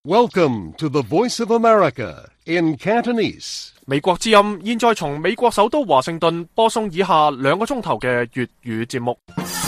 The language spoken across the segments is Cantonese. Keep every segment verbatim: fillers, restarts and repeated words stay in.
Welcome to the Voice of America in Cantonese. 美國之音現在從美國首都華盛頓播送以下兩個鐘頭嘅粵語節目。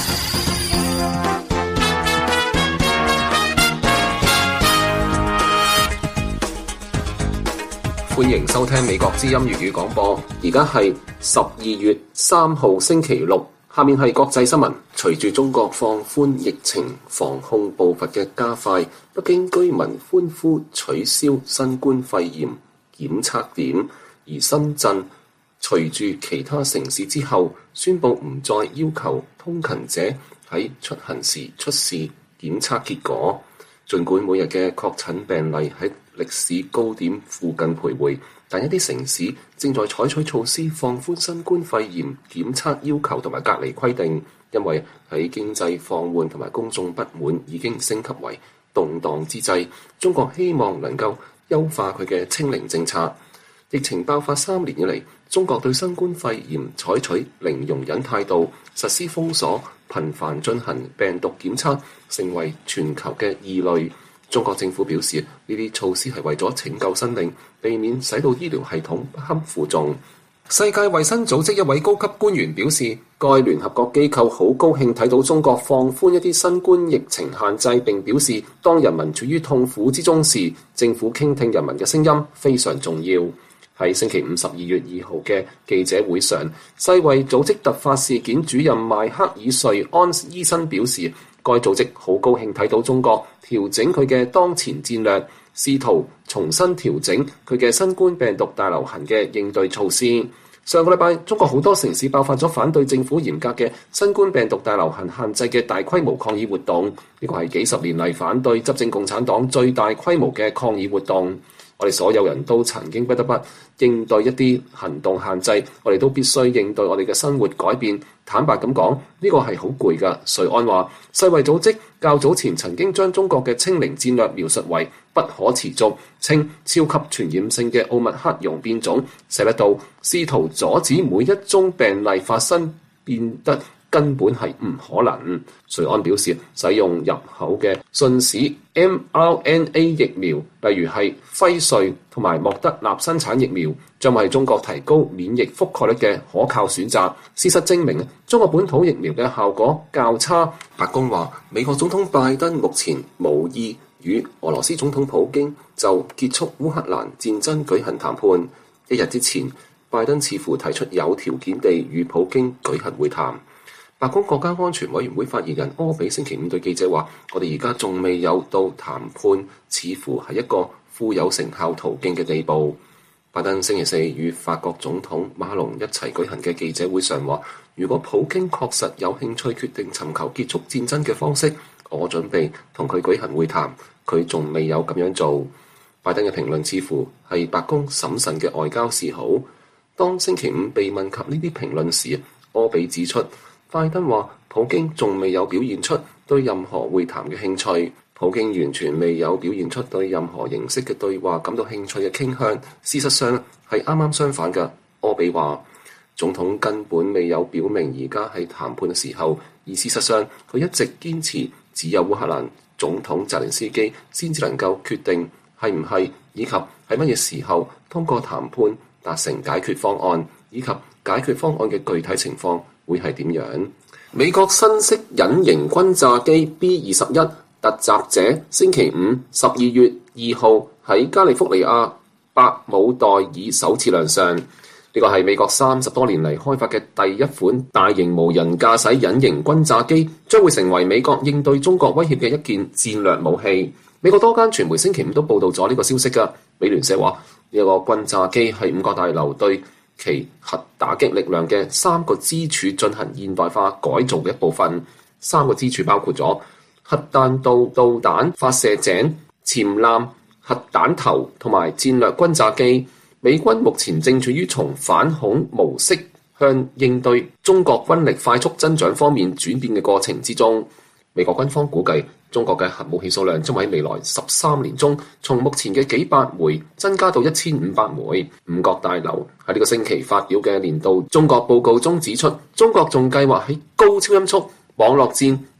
歡迎收聽美國之音粵語廣播，而家係十二月三號星期六，下面係國際新聞。隨住中國放寬疫情防控步伐嘅加快，北京居民歡呼取消新冠肺炎檢測點，而深圳隨住其他城市之後宣布唔再要求通勤者喺出行時出示檢測結果。儘管每日嘅確診病例喺歷史高點附近徘徊，但一啲城市正在採取措施放寬新冠肺炎檢測要求同埋隔離規定，因為喺經濟放緩同埋公眾不滿已經升級為動盪之際，中國希望能夠優化佢嘅清零政策。疫情爆發三年以嚟，中國對新冠肺炎採取零容忍態度，實施封鎖，頻繁進行病毒檢測，成為全球嘅異類。中國政府表示，呢啲措施係為咗拯救生命，避免使到醫療系統不堪負重。世界衛生組織一位高級官員表示，該聯合國機構好高興睇到中國放寬一啲新冠疫情限制，並表示當人民處於痛苦之中時，政府傾聽人民嘅聲音非常重要。喺星期五十二月二號嘅記者會上，世衛組織突發事件主任邁克爾瑞安醫生表示，該組織好高興睇到中國調整佢嘅當前戰略，試圖重新調整佢嘅新冠病毒大流行嘅應對措施。上個禮拜，中國好多城市爆發咗反對政府嚴格嘅新冠病毒大流行限制嘅大規模抗議活動，呢個係幾十年嚟反對執政共產黨最大規模嘅抗議活動。我哋所有人都曾經不得不應對一啲行動限制，我哋都必須應對我哋嘅生活改變。坦白咁講，呢個係好攰㗎。瑞安話，世衛組織較早前曾經將中國嘅清零戰略描述為不可持續，稱超級傳染性嘅奧密克戎變種寫得到，試圖阻止每一宗病例發生變得根本係唔可能。瑞安表示，使用入口嘅信使 M R N A 疫苗，例如係輝瑞同埋莫德納生產疫苗，將為中國提高免疫覆蓋率嘅可靠選擇。事實證明，中國本土疫苗嘅效果較差。白宮話，美國總統拜登目前無意與俄羅斯總統普京就結束烏克蘭戰爭舉行談判。一日之前，拜登似乎提出有條件地與普京舉行會談。白宮國家安全委員會發言人柯比星期五對記者話，我哋而家仲未有到談判似乎係一個富有成效途徑嘅地步。拜登星期四與法國總統馬龍一齊舉行嘅記者會上話，如果普京確實有興趣決定尋求結束戰爭嘅方式，我準備同佢舉行會談。佢仲未有咁樣做。拜登嘅評論似乎係白宮審慎嘅外交示好。當星期五被問及呢啲評論時，柯比指出，拜登話普京仲未有表現出對任何會談嘅興趣，普京完全未有表現出對任何形式嘅對話感到興趣嘅傾向。事實上係啱啱相反嘅。柯比話，總統根本未有表明而家係談判嘅時候，而事實上佢一直堅持只有烏克蘭總統澤連斯基先至能夠決定係唔係以及喺乜嘢時候通過談判達成解決方案，以及解決方案嘅具體情況會係點樣？美國新式隱形轟炸機 B 二十一突襲者星期五十二月二號喺加利福尼亞百姆代爾首次亮相。呢個係美國三十多年嚟開發嘅第一款大型無人駕駛隱形轟炸機，將會成為美國應對中國威脅嘅一件戰略武器。美國多間傳媒星期五都報道咗呢個消息㗎。美聯社話，呢個轟炸機係五角大樓對其核打擊力量嘅三個支柱進行現代化改造嘅一部分。三個支柱包括咗核彈道導彈發射井、潛艦、核彈頭同埋戰略轟炸機。美軍目前正處於從反恐模式向應對中國軍力快速增長方面轉變嘅過程之中。美國軍方估計，中國嘅核武器數量將喺未來十三年中，從目前嘅幾百枚增加到一千五百枚。五角大樓喺呢個星期發表嘅年度中國報告中指出，中國仲計劃喺高超音速網絡戰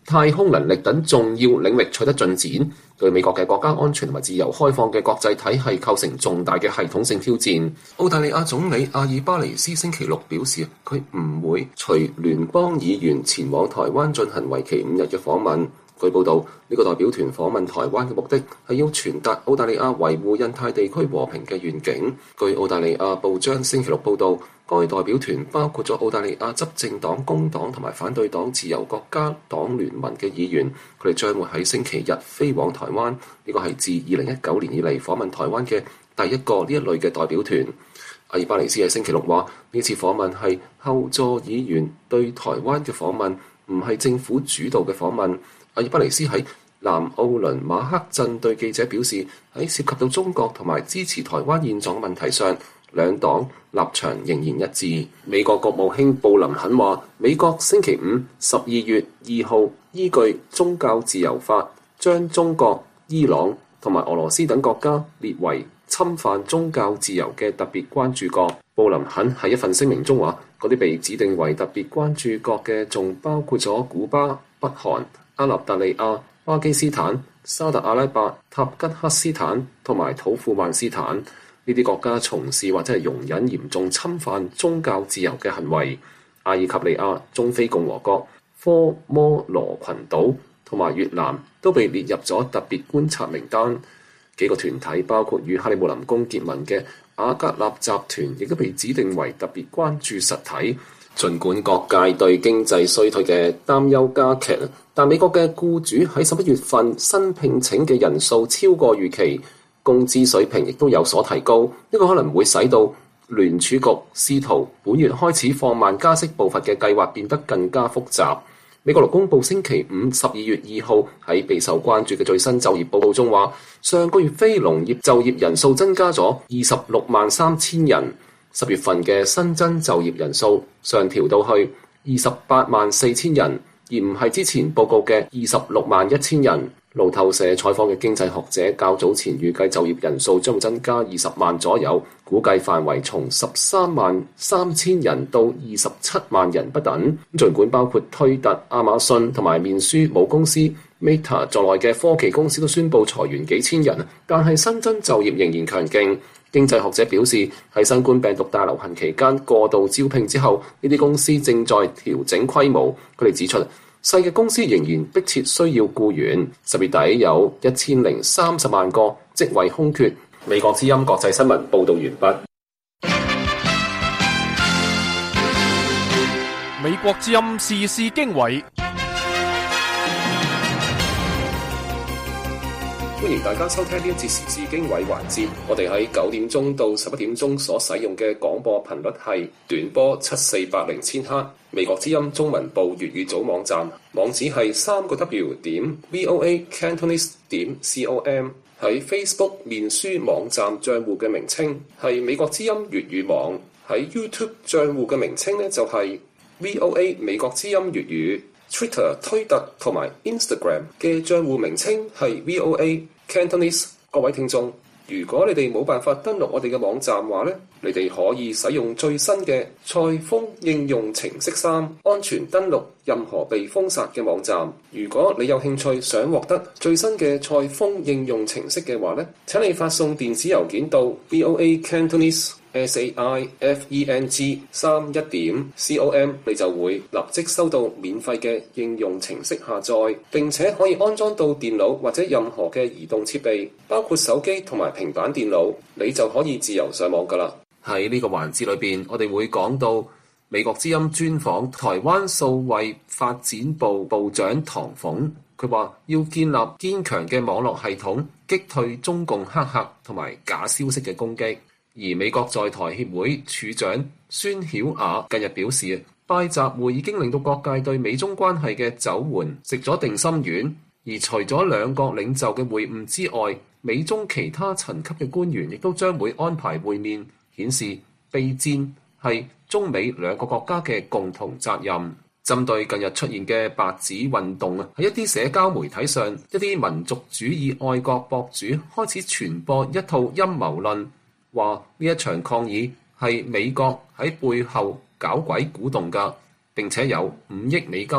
太空能力等重要領域取得進展，對美國嘅國家安全同埋自由開放嘅國際體系構成重大嘅系統性挑戰。澳大利亞總理阿爾巴尼斯星期六表示，佢唔會隨聯邦議員前往台灣進行為期五日嘅訪問。據報道，呢個代表團訪問台灣嘅目的係要傳達澳大利亞維護印太地區和平嘅願景。據澳大利亞報章星期六報導，該代表團包括咗澳大利亞執政黨工黨同埋反對黨自由國家黨聯盟嘅議員，佢哋將會喺星期日飛往台灣。呢個係自二零一九年以嚟訪問台灣嘅第一個呢一類嘅代表團。阿爾巴尼斯喺星期六話：呢次訪問係後座議員對台灣嘅訪問，唔係政府主導嘅訪問。阿爾巴尼斯喺南奧倫馬克鎮對記者表示，喺涉及到中國同埋支持台灣現狀問題上，兩黨立場仍然一致。美國國務卿布林肯話，美國星期五十二月二號依據宗教自由法，將中國、伊朗同埋俄羅斯等國家列為侵犯宗教自由嘅特別關注國。布林肯喺一份聲明中話，嗰啲被指定為特別關注國嘅仲包括咗古巴、北韓、阿納達利亞、巴基斯坦、沙特阿拉伯、塔吉克斯坦同埋土庫曼斯坦。呢啲國家從事或者係容忍嚴重侵犯宗教自由嘅行為。阿爾及利亞、中非共和國、科摩羅群島同埋越南都被列入咗特別觀察名單。幾個團體包括與克里姆林宮結盟嘅瓦格納集團，亦都被指定為特別關注實體。儘管各界對經濟衰退嘅擔憂加劇，但美國嘅僱主喺十一月份新聘請嘅人數超過預期，工資水平亦都有所提高。呢個可能會使到聯儲局試圖本月開始放慢加息步伐嘅計劃變得更加複雜。美國勞工部星期五十二月二號喺備受關注嘅最新就業報告中話，上個月非農業就業人數增加咗二十六萬三千人，十月份嘅新增就業人數上調到去二十八萬四千人，而唔係之前報告嘅二十六萬一千人。路透社採訪嘅經濟學者較早前預計就業人數將會增加二十萬左右，估計範圍從十三萬三千人到二十七萬人不等。儘管包括推特、亞馬遜同埋面書母公司 Meta 在內嘅科技公司都宣布裁員幾千人，但係新增就業仍然強勁。經濟學者表示，喺新冠病毒大流行期間過度招聘之後，呢啲公司正在調整規模。佢哋指出，細嘅公司仍然迫切需要僱員。十月底有一千零三十萬個職位空缺。美國之音國際新聞報導完畢。 美國之音時事經緯， 歡迎大家收聽呢一節時事經緯環節。我哋喺九點鐘到十一點鐘所使用嘅廣播頻率係短波七四八零千赫。美國之音中文部粵語組網站網址係三個 W 點 VOA Cantonese 點 com。喺 Facebook 面書網站賬戶嘅名稱係美國之音粵語網。喺 YouTube 賬戶嘅名稱呢就係 VOA 美國之音粵語。Twitter 推特同埋 Instagram 嘅賬戶名稱係 V O A Cantonese。 各位聽眾，如果你哋冇辦法登錄我哋嘅網站話呢，你哋可以使用最新嘅賽風應用程式三，安全登錄任何被封殺嘅網站。如果你有興趣想獲得最新嘅賽風應用程式嘅話呢，請你發送電子郵件到 V O A Cantonese S A I F E N G 三一點 com， 你就會立即收到免費嘅應用程式下載，並且可以安裝到電腦或者任何嘅移動設備，包括手機同埋平板電腦，你就可以自由上網㗎喇。喺呢個環節裏邊，我哋會講到美國之音專訪台灣數位發展部部長唐鳳，佢話要建立堅強嘅網絡系統，擊退中共黑客同埋假消息嘅攻擊。而美國在台協會處長孫曉雅近日表示，拜習會已經令到各界對美中關係嘅走緩食咗定心丸，而除咗兩國領袖嘅會晤之外，美中其他層級嘅官員亦都將會安排會面，顯示備戰係中美兩個國家嘅共同責任。針對近日出現嘅白紙運動啊，喺一啲社交媒體上，一啲民族主義愛國博主開始傳播一套陰謀論，話呢一場抗議係美國喺背後搞鬼鼓動㗎，並且有五億美金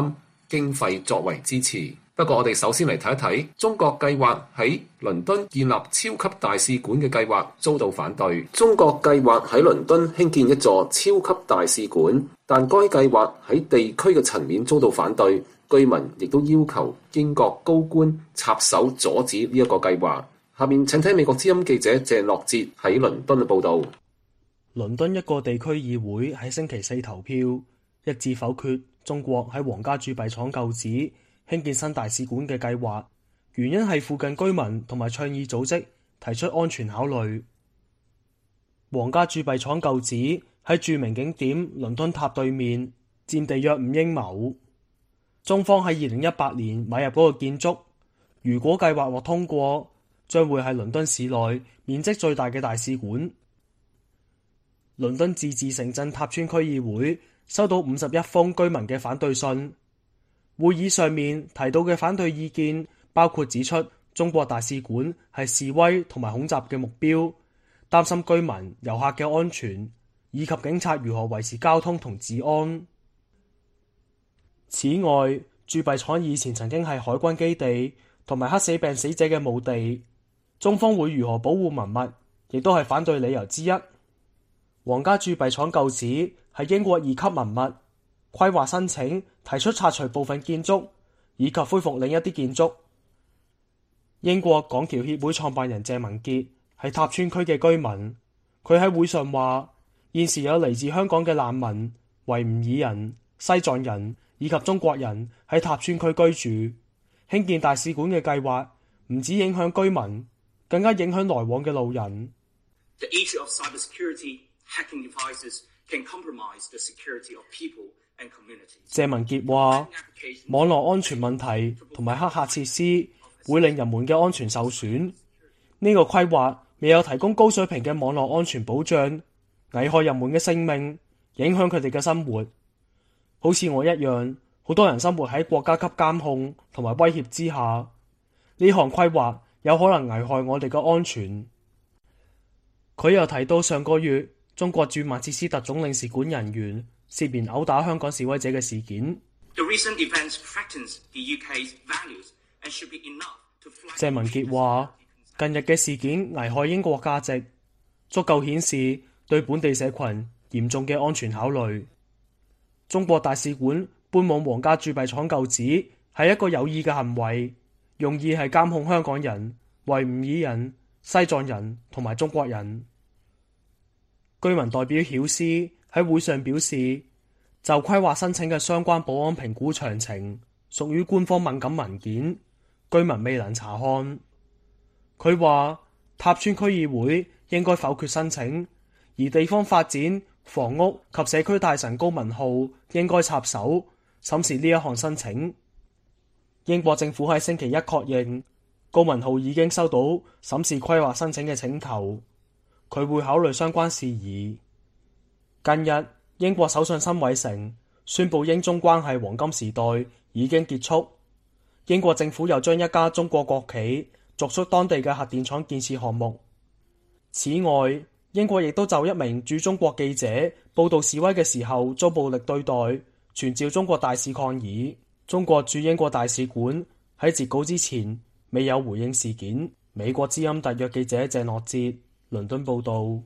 經費作為支持。不過我哋首先嚟睇一睇中國計劃喺倫敦建立超級大使館嘅計劃遭到反對。中國計劃喺倫敦興建一座超級大使館，但該計劃喺地區嘅層面遭到反對，居民亦都要求英國高官插手阻止呢一個計劃。下面請聽美國之音記者鄭樂哲喺倫敦嘅報導。 倫敦一個地區議會喺星期四投票，一致否決中國喺皇家鑄幣廠舊址興建新大使館嘅計劃，原因係附近居民同埋倡議組織提出安全考慮。皇家鑄幣廠舊址喺著名景點倫敦塔對面，佔地約五英畝。中方喺二零一八年買入嗰個建築，如果計劃獲通過，將會係倫敦市內面積最大嘅大使館。倫敦自治城鎮塔村區議會收到五十一封居民嘅反對信。會議上面提到嘅反對意見包括指出中國大使館係示威同埋恐襲嘅目標，擔心居民、遊客嘅安全，以及警察如何維持交通同治安。此外，鑄幣廠以前曾經係海軍基地同埋黑死病死者嘅墓地，中方會如何保護文物，亦都係反對理由之一。皇家鑄幣廠舊址係英國二級文物，規劃申請提出拆除部分建築，以及恢復另一啲建築。英國港僑協會創辦人鄭文傑係塔村區嘅居民，佢喺會上話：現時有嚟自香港嘅難民、維吾爾人、西藏人以及中國人喺塔村區居住，興建大使館嘅計劃唔止影響居民，更加影響來往嘅路人。 The issue of cybersecurity, hacking devices can compromise the security of people. 謝文傑話：網絡安全問題同埋黑客設施會令人們嘅安全受損。呢個規劃未有提供高水平嘅網絡安全保障，危害人們嘅性命，影響佢哋嘅生活。好似我一樣，好多人生活喺國家級監控同埋威脅之下。呢項規劃有可能危害我哋嘅安全。佢又提到上個月中國駐曼徹斯特總領事館人員涉嫌毆打香港示威者嘅事件。謝文傑話：近日嘅事件危害英國價值，足夠顯示對本地社群嚴重嘅安全考慮。中國大使館搬往皇家鑄幣廠舊址係一個有意嘅行為，用意係監控香港人、維吾爾人、西藏人同埋中國人。居民代表曉思喺會上表示，就規劃申請嘅相關保安評估詳情屬於官方敏感文件，居民未能查看。佢話塔村區議會應該否決申請，而地方發展、房屋及社區大臣高文浩應該插手審視呢一項申請。英國政府喺星期一確認，高文浩已經收到審視規劃申請嘅請求，佢會考慮相關事宜。近日，英國首相辛偉誠宣布英中關係黃金時代已經結束。英國政府又將一家中國國企逐出當地嘅核電廠建設項目。此外，英國亦都就一名駐中國記者報道示威嘅時候遭暴力對待，傳召中國大使抗議。中國駐英國大使館喺截稿之前未有回應事件。美國之音特約記者鄭樂哲，倫敦報道。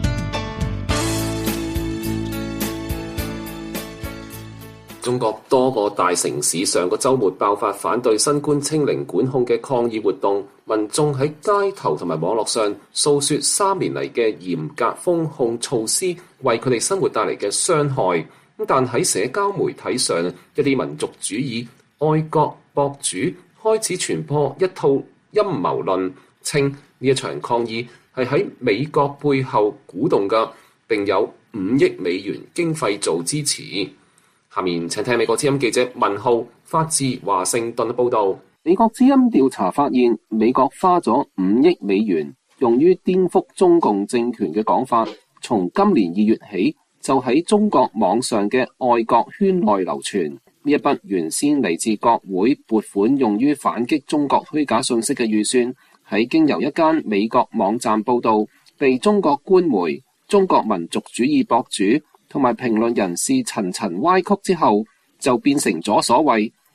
中國多個大城市上個週末爆發反對新冠清零管控嘅抗議活動，民眾喺街頭同埋網絡上訴說三年嚟嘅嚴格封控措施為佢哋生活帶嚟嘅傷害。但喺社交媒體上，一啲民族主義愛國博主開始傳播一套陰謀論，稱呢一場抗議係喺美國背後鼓動嘅，並有五億美元經費做支持。下面請聽美國之音記者文浩發自華盛頓報道。美國之音調查發現，美國花咗五億美元用於顛覆中共政權嘅講法，從今年二月起就喺中國網上嘅愛國圈內流傳。呢一筆原先嚟自國會撥款用於反擊中國虛假信息嘅預算，喺經由一間美國網站報道，被中國官媒、中國民族主義博主同埋評論人士層層歪曲之後，就變成咗所謂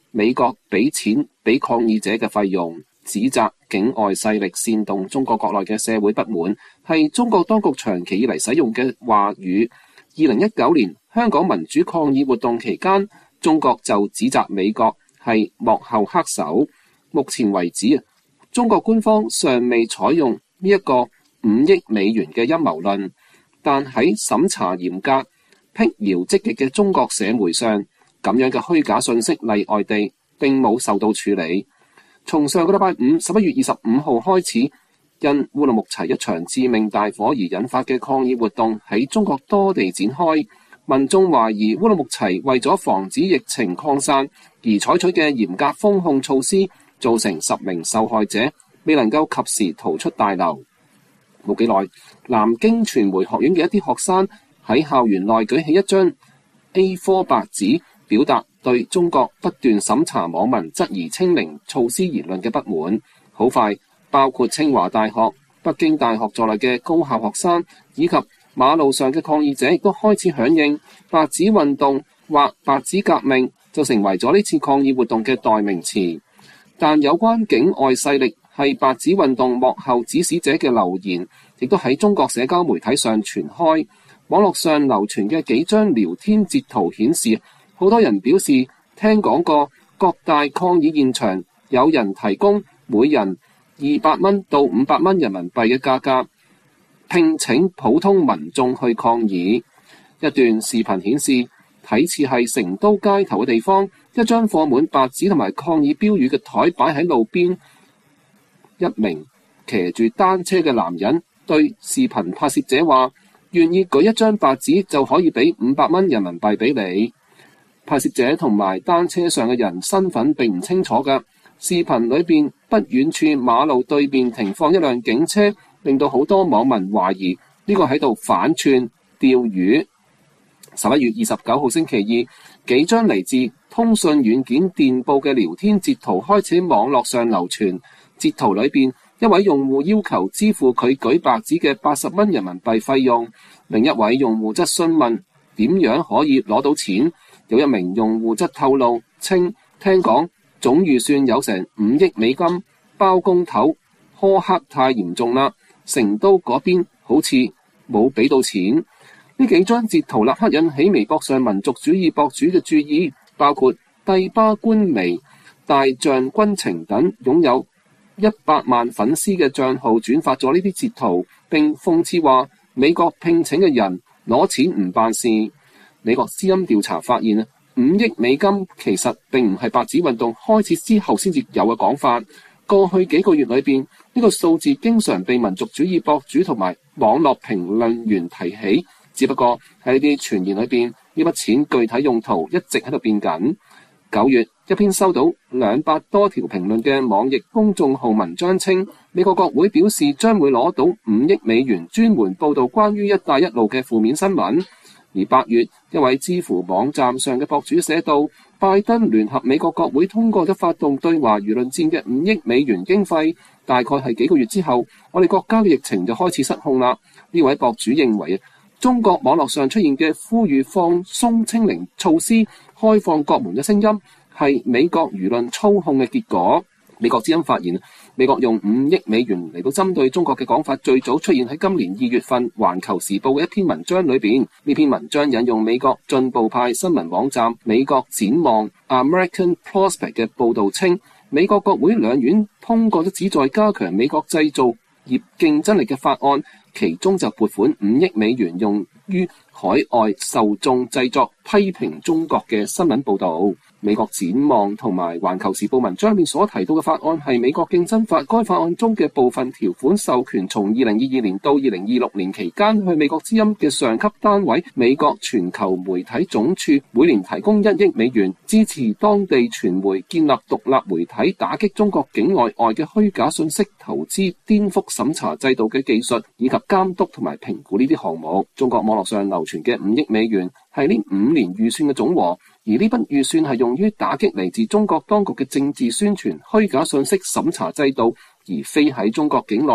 美國俾錢俾抗議者嘅費用，指責境外勢力煽動中國國內嘅社會不滿，係中國當局長期以嚟使用嘅話語。二零一九年香港民主抗議活動期間，中國就指責美國係幕後黑手。目前為止，中國官方尚未採用呢一個五億美元嘅陰謀論，但喺審查嚴格、闢謠積極嘅中國社媒上，咁樣嘅虛假信息例外地並冇受到處理。從上個禮拜五十一月二十五號開始，因烏魯木齊一場致命大火而引發嘅抗議活動喺中國多地展開。民眾懷疑烏魯木齊為咗防止疫情擴散而採取嘅嚴格封控措施，造成十名受害者未能夠及時逃出大樓。冇幾耐，南京傳媒學院嘅一啲學生喺校園內舉起一張 A 四 白紙，表達對中國不斷審查網民質疑清零措施言論嘅不滿。好快，包括清華大學、北京大學在內嘅高校學生以及馬路上嘅抗議者亦都開始響應白紙運動或白紙革命，就成為咗呢次抗議活動嘅代名詞。但有關境外勢力係白紙運動幕後指使者嘅流言，亦都喺中國社交媒體上傳開。網絡上流傳嘅幾張聊天截圖顯示，好多人表示聽講過各大抗議現場有人提供每人二百蚊到五百蚊人民幣嘅價格，聘請普通民眾去抗議。一段視頻顯示，睇似係成都街頭嘅地方，一張放滿白紙同埋抗議標語嘅台擺喺路邊。一名騎住單車嘅男人對視頻拍攝者話，願意舉一張白紙就可以俾五百蚊人民幣俾你。拍攝者同埋單車上嘅人身份並唔清楚㗎。視頻裏邊不遠處馬路對面停放一輛警車，令到好多網民懷疑呢個喺度反串釣魚。十一月二十九號星期二，幾張嚟自通訊軟件電報嘅聊天截圖開始喺網絡上流傳。截圖裏邊，一位用戶要求支付佢舉白紙嘅八十蚊人民幣費用，另一位用戶則詢問點樣可以攞到錢。有一名用戶則透露稱，聽講總預算有成五億美金，包工頭苛刻太嚴重啦，成都嗰邊好似冇俾到錢。呢幾張截圖立刻引起微博上民族主義博主嘅注意，包括帝巴官微、大象軍情等擁有一百萬粉絲嘅賬號轉發咗呢啲截圖，並諷刺話美國聘請嘅人攞錢唔辦事。美國之音調查發現，五億美金其實並唔係白紙運動開始之後先至有嘅講法。過去幾個月裏邊，呢個數字經常被民族主義博主同埋網絡評論員提起。只不過喺呢啲傳言裏邊，呢筆錢具體用途一直喺度變緊。九月，一篇收到兩百多條評論嘅網易公眾號文章稱，美國國會表示將會攞到五億美元專門報導關於一帶一路嘅負面新聞。而八月，一位知乎網站上嘅博主寫道，拜登聯合美國國會通過咗發動對華輿論戰嘅五億美元經費，大概係幾個月之後，我哋國家嘅疫情就開始失控啦。呢位博主認為，中國網絡上出現嘅呼籲放鬆清零措施、開放國門嘅聲音，係美國輿論操控嘅結果。美國之音發現，美國用五億美元嚟到針對中國嘅講法，最早出現喺今年二月份《環球時報》嘅一篇文章裏邊。呢篇文章引用美國進步派新聞網站美國展望 American Prospect 嘅報導稱，美國國會兩院通過咗旨在加強美國製造業競爭力嘅法案，其中就撥款五億美元用於海外受眾製作批評中國嘅新聞報導。美國展望同埋環球時報文章裏面所提到嘅法案係美國競爭法，該法案中嘅部分條款授權從二零二二年到二零二六年期間去美國之音嘅上級單位美國全球媒體總署每年提供一億美元，支持當地傳媒建立獨立媒體，打擊中國境內外嘅虛假信息，投資顛覆審查制度嘅技術，以及監督同埋評估呢啲項目。中國網絡上流傳嘅五億美元係呢五年預算嘅總和，而呢筆預算係用於打擊嚟自中國當局嘅政治宣傳、虛假信息審查制度，而非喺中國境內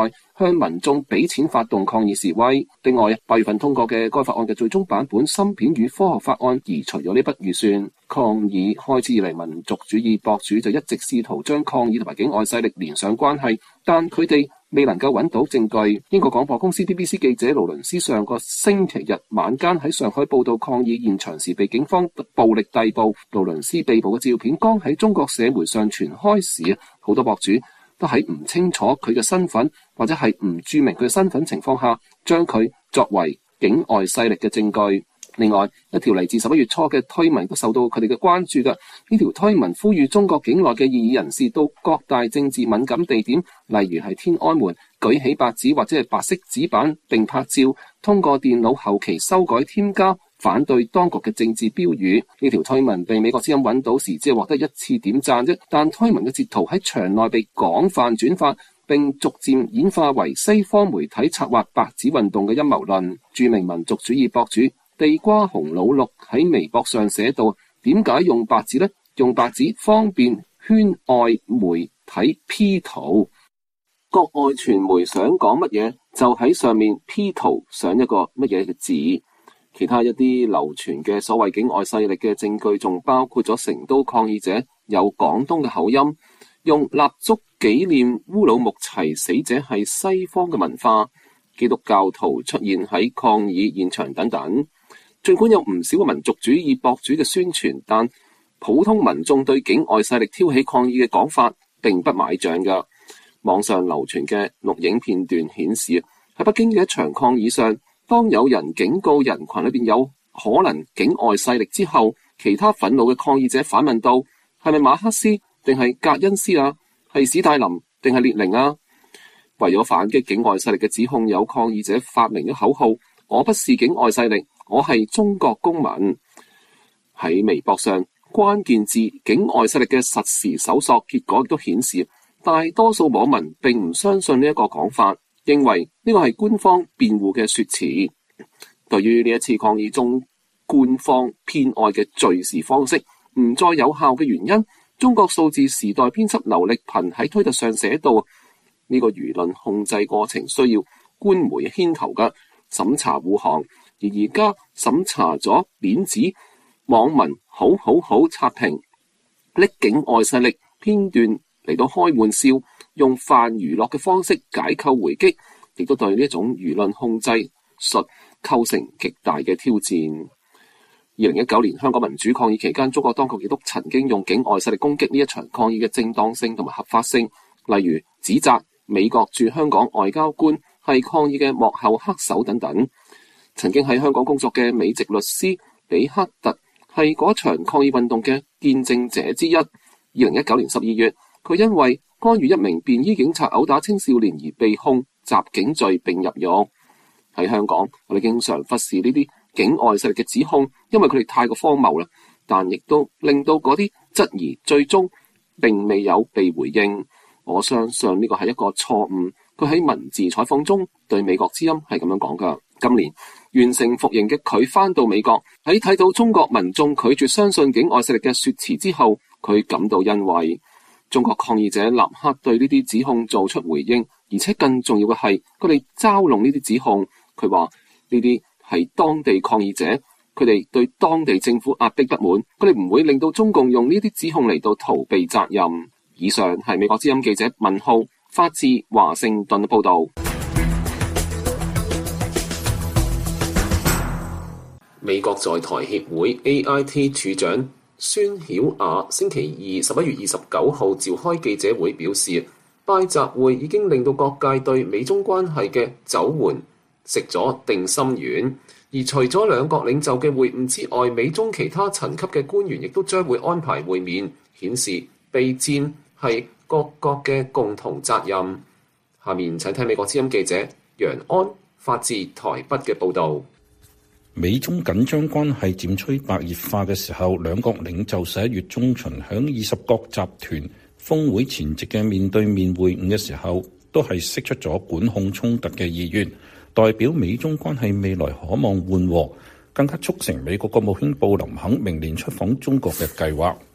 向民眾俾錢發動抗議示威。另外，八月份通過嘅該法案嘅最終版本《芯片與科學法案》移除咗呢筆預算。抗議開始以嚟，民族主義博主就一直試圖將抗議同埋境外勢力連上關係，但佢哋未能夠揾到證據。英國廣播公司 B B C 記者勞倫斯上個星期日晚間喺上海報道抗議現場時被警方暴力逮捕。勞倫斯被捕嘅照片剛喺中國社媒上傳開時，好多博主都喺唔清楚佢嘅身份或者係唔註明佢嘅身份情況下，將佢作為境外勢力嘅證據。另外，一條嚟自十一月初嘅推文都受到佢哋嘅關注嘅。呢條推文呼籲中國境內嘅異議人士到各大政治敏感地點，例如係天安門，舉起白紙或者係白色紙板並拍照，通過電腦後期修改添加反對當局嘅政治標語。呢條推文被美國之音揾到時，只係獲得一次點讚啫，但推文嘅截圖喺場內被廣泛轉發，並逐漸演化為西方媒體策劃白紙運動嘅陰謀論。著名民族主義博主地瓜紅腦綠喺微博上寫道：點解用白紙呢？用白紙方便圈外媒體 P 圖，國外傳媒想講乜嘢就喺上面 P 圖上一個乜嘢嘅字。其他一啲流傳嘅所謂境外勢力嘅證據，仲包括咗成都抗議者有廣東嘅口音，用蠟燭紀念烏魯木齊死者係西方嘅文化，基督教徒出現喺抗議現場等等。儘管有唔少嘅民族主義博主嘅宣傳，但普通民眾對境外勢力挑起抗議嘅講法並不買賬㗎。網上流傳嘅錄影片段顯示，喺北京嘅一場抗議上，當有人警告人群裏邊有可能境外勢力之後，其他憤怒嘅抗議者反問道：係咪馬克思定係格恩斯啊？係史太林定係列寧啊？為咗反擊境外勢力嘅指控，有抗議者發明咗口號：我不是境外勢力，我係中國公民。喺微博上，關鍵字境外勢力嘅實時搜索結果亦都顯示，大多數網民並唔相信呢一個講法，認為呢個係官方辯護嘅說辭。對於呢一次抗議中官方偏愛嘅敘事方式唔再有效嘅原因，中國數字時代編輯劉力頻喺推特上寫道：呢個輿論控制過程需要官媒牽頭嘅審查護航，而而家審查咗鏈子，網民好好好刷屏，拎境外勢力片段嚟到開玩笑，用泛娛樂嘅方式解構回擊，亦都對呢一種輿論控制術構成極大嘅挑戰。二零一九年香港民主抗議期間，中國當局亦都曾經用境外勢力攻擊呢一場抗議嘅正當性同埋合法性，例如指責美國駐香港外交官係抗議嘅幕後黑手等等。曾經喺香港工作嘅美籍律師比克特係嗰場抗議運動嘅見證者之一。二零一九年十二月，佢因為干預一名便衣警察毆打青少年而被控襲警罪並入獄。喺香港，我哋經常忽視呢啲境外勢力嘅指控，因為佢哋太過荒謬啦，但亦都令到嗰啲質疑最終並未有被回應。我相信呢個係一個錯誤。佢喺文字採訪中對美國之音係咁樣講㗎：今年完成服刑嘅佢返到美國，喺睇到中國民眾拒絕相信境外勢力嘅說辭之後，佢感到欣慰。中國抗議者立刻對呢啲指控做出回應，而且更重要嘅係佢哋嘲弄呢啲指控。佢話呢啲係當地抗議者，佢哋對當地政府壓迫不滿，佢哋唔會令到中共用呢啲指控嚟到逃避責任。以上係美國之音記者文浩發自華盛頓嘅報道。美國在台協會 A I T 處長孫曉雅星期二十一月二十九號召開記者會，表示拜習會已經令到各界對美中關係嘅走緩食咗定心丸，而除咗兩國領袖嘅會晤之外，美中其他層級嘅官員亦都將會安排會面，顯示備戰係各國嘅共同責任。下面請聽美國之音記者楊安發自台北嘅報導。 美中緊張關係漸趨白熱化嘅時候，兩國領袖十一月中旬響二十國集團峰會前夕嘅面對面會晤嘅時候，都係釋出咗管控衝突嘅意願，代表美中關係未來可望緩和，更加促成美國國務卿布林肯明年出訪中國嘅計劃。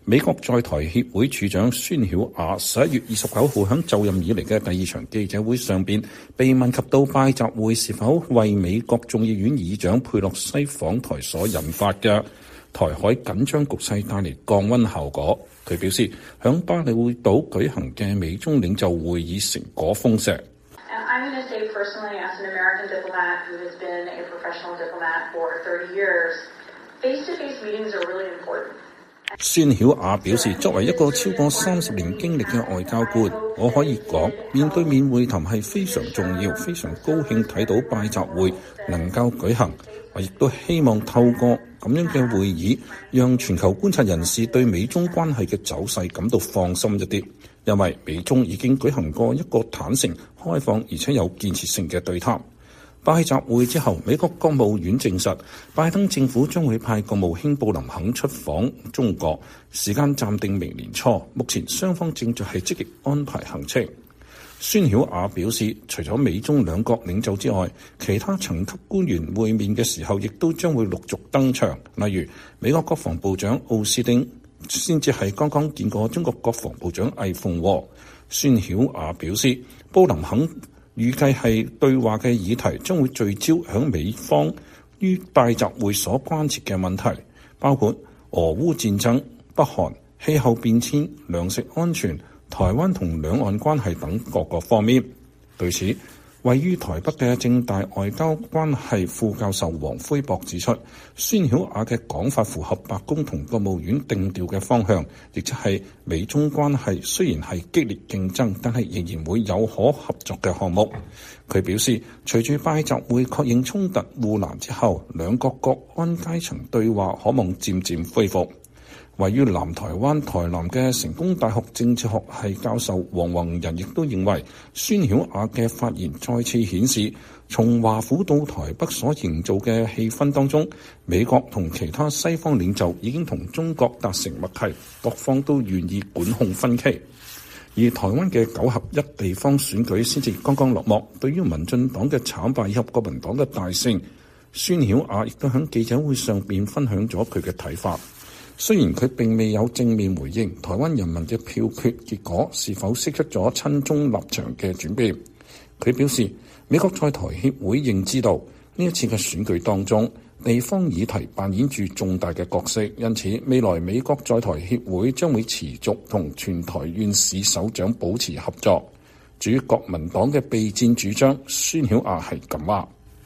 美國在台協會處長孫曉雅十一月二十九號喺就任以嚟嘅第二場記者會上邊，被問及到拜習會是否為美國眾議院議長佩洛西訪台所引發嘅台海緊張局勢帶嚟降溫效果，佢表示響巴里會島舉行嘅美中領袖會議成果豐碩。 I'm going to say personally, as an American diplomat who has been a professional diplomat for thirty years, face-to-face meetings are really important. 孫曉雅表示，作為一個超過三十年經歷嘅外交官，我可以講面對面會談係非常重要，非常高興睇到拜習會能夠舉行。我亦都希望透過咁樣嘅會議，讓全球觀察人士對美中關係嘅走勢感到放心一啲，因為美中已經舉行過一個坦誠、開放而且有建設性嘅對談。拜習會之後，美國國務院證實，拜登政府將會派國務卿布林肯出訪中國，時間暫定明年初。目前雙方正在係積極安排行程。孫曉雅表示，除咗美中兩國領袖之外，其他層級官員會面嘅時候，亦都將會陸續登場。例如，美國國防部長奧斯汀先至係剛剛見過中國國防部長魏鳳和。孫曉雅表示，布林肯預計係對話嘅議題將會聚焦響美方於拜習會所關切嘅問題，包括俄烏戰爭、北韓、氣候變遷、糧食安全、台灣同兩岸關係等各個方面。對此，位於台北嘅政大外交關係副教授黃輝博指出，孫曉雅嘅講法符合白宮同國務院定調嘅方向，亦即係美中關係雖然係激烈競爭，但係仍然會有可合作嘅項目。佢表示，隨住拜習會確認衝突護欄之後，兩國國安階層對話可望漸漸恢復。位於南台灣台南嘅成功大學政治學系教授黃宏仁亦都認為，孫曉雅嘅發言再次顯示，從華府到台北所營造嘅氣氛當中，美國同其他西方領袖已經同中國達成默契，各方都願意管控分歧。而台灣嘅九合一地方選舉先至剛剛落幕，對於民進黨嘅慘敗以及國民黨嘅大勝，孫曉雅亦都喺記者會上邊分享咗佢嘅睇法。雖然佢並未有正面回應台灣人民嘅票決結果是否釋出咗親中立場嘅轉變，佢表示美國在台協會認知道呢一次嘅選舉當中，地方議題扮演住重大嘅角色，因此未來美國在台協會將會持續同全台縣市首長保持合作。至於國民黨嘅備戰主張，孫曉雅係咁話。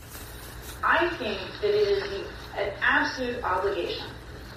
I think that it is an absolute obligation.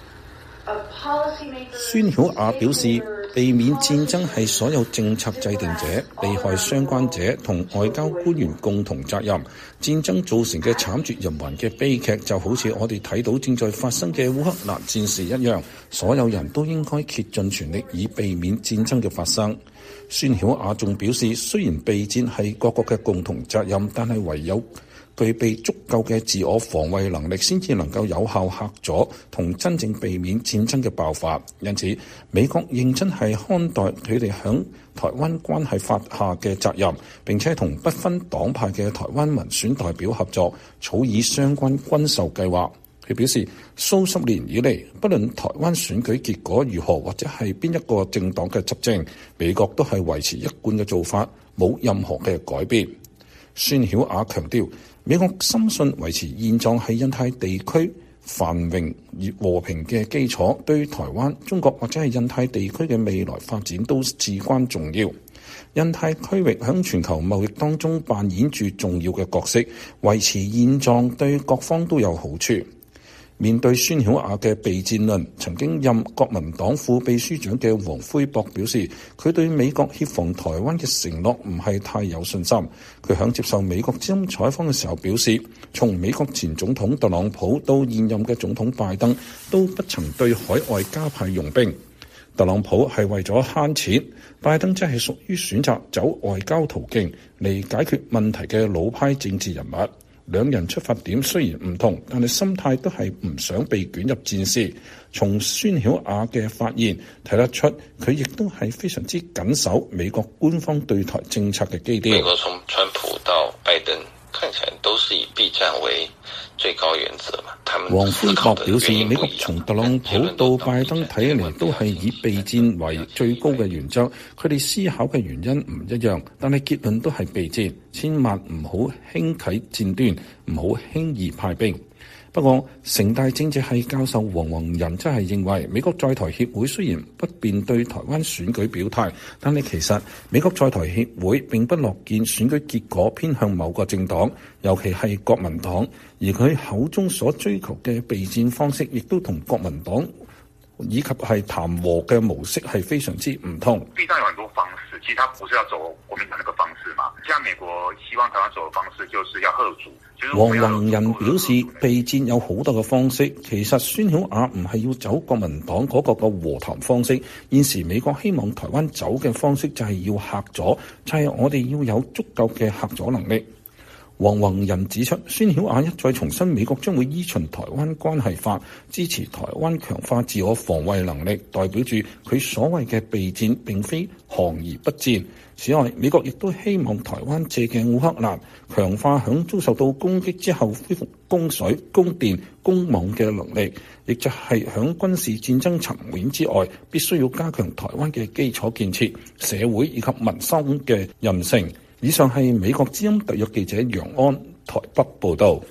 孫曉雅表示，避免戰爭係所有政策制定者、利害相關者同外交官員共同責任。戰爭造成嘅慘絕人寰嘅悲劇，就好似我哋睇到正在發生嘅烏克蘭戰事一樣，所有人都應該竭盡全力以避免戰爭嘅發生。孫曉雅仲表示，雖然備戰係各國嘅共同責任，但係唯有具備足夠嘅自我防衛能力，先至能夠有效嚇阻同真正避免戰爭嘅爆發。因此，美國認真係看待佢哋響台灣關係法下嘅責任，並且同不分黨派嘅台灣民選代表合作，草擬相關軍售計劃。佢表示，數十年以嚟，不論台灣選舉結果如何，或者係邊一個政黨嘅執政，美國都係維持一貫嘅做法，冇任何嘅改變。孫曉雅強調，美國深信維持現狀係印太地區繁榮與和平嘅基礎，對台灣、中國或者係印太地區嘅未來發展都至關重要。印太區域喺全球貿易當中扮演住重要嘅角色，維持現狀對各方都有好處。面對孫曉雅嘅備戰論，曾經任國民黨副秘書長嘅黃輝博表示，佢對美國協防台灣嘅承諾唔係太有信心。佢響接受美國之音採訪嘅時候表示，從美國前總統特朗普到現任嘅總統拜登，都不曾對海外加派用兵。特朗普係為咗慳錢，拜登則係屬於選擇走外交途徑嚟解決問題嘅老派政治人物。兩人出發點雖然唔同，但係心態都係唔想被捲入戰事。從孫曉雅嘅發言睇得出，佢亦都係非常之緊守美國官方對台政策嘅基調。 美國從川普到拜登，看起來都是以備戰為最高原則嘛。 黃奎博表示，美國從特朗普到拜登睇嚟都係以備戰為最高嘅原則，佢哋思考嘅原因唔一樣，但係結論都係備戰，千萬唔好輕啟戰端，唔好輕易派兵。不過，城大政治系教授黃宏仁則係認為，美國在台協會雖然不便對台灣選舉表態，但係其實美國在台協會並不樂見選舉結果偏向某個政黨，尤其係國民黨，而佢口中所追求嘅備戰方式，亦都同國民黨以及係談和嘅模式係非常之唔同。 備戰有很多方式，其實他不是要走國民黨那個方式嘛。現在美國希望台灣走嘅方式，就是要嚇阻。 黃宏仁表示，備戰有好多嘅方式，其實孫曉雅唔係要走國民黨嗰個嘅和談方式。現時美國希望台灣走嘅方式就係要嚇阻，就係、是、我哋要有足夠嘅嚇阻能力。黃宏仁指出，孫曉雅一再重申美國將會依循台灣關係法支持台灣強化自我防衛能力，代表住佢所謂嘅備戰並非降而不戰。此外，美國亦都希望台灣借鏡烏克蘭，強化響遭受到攻擊之後恢復供水、供電、供網嘅能力，亦就係響軍事戰爭層面之外，必須要加強台灣嘅基礎建設、社會以及民生嘅韌性。以上係美國之音特約記者楊安台北報道。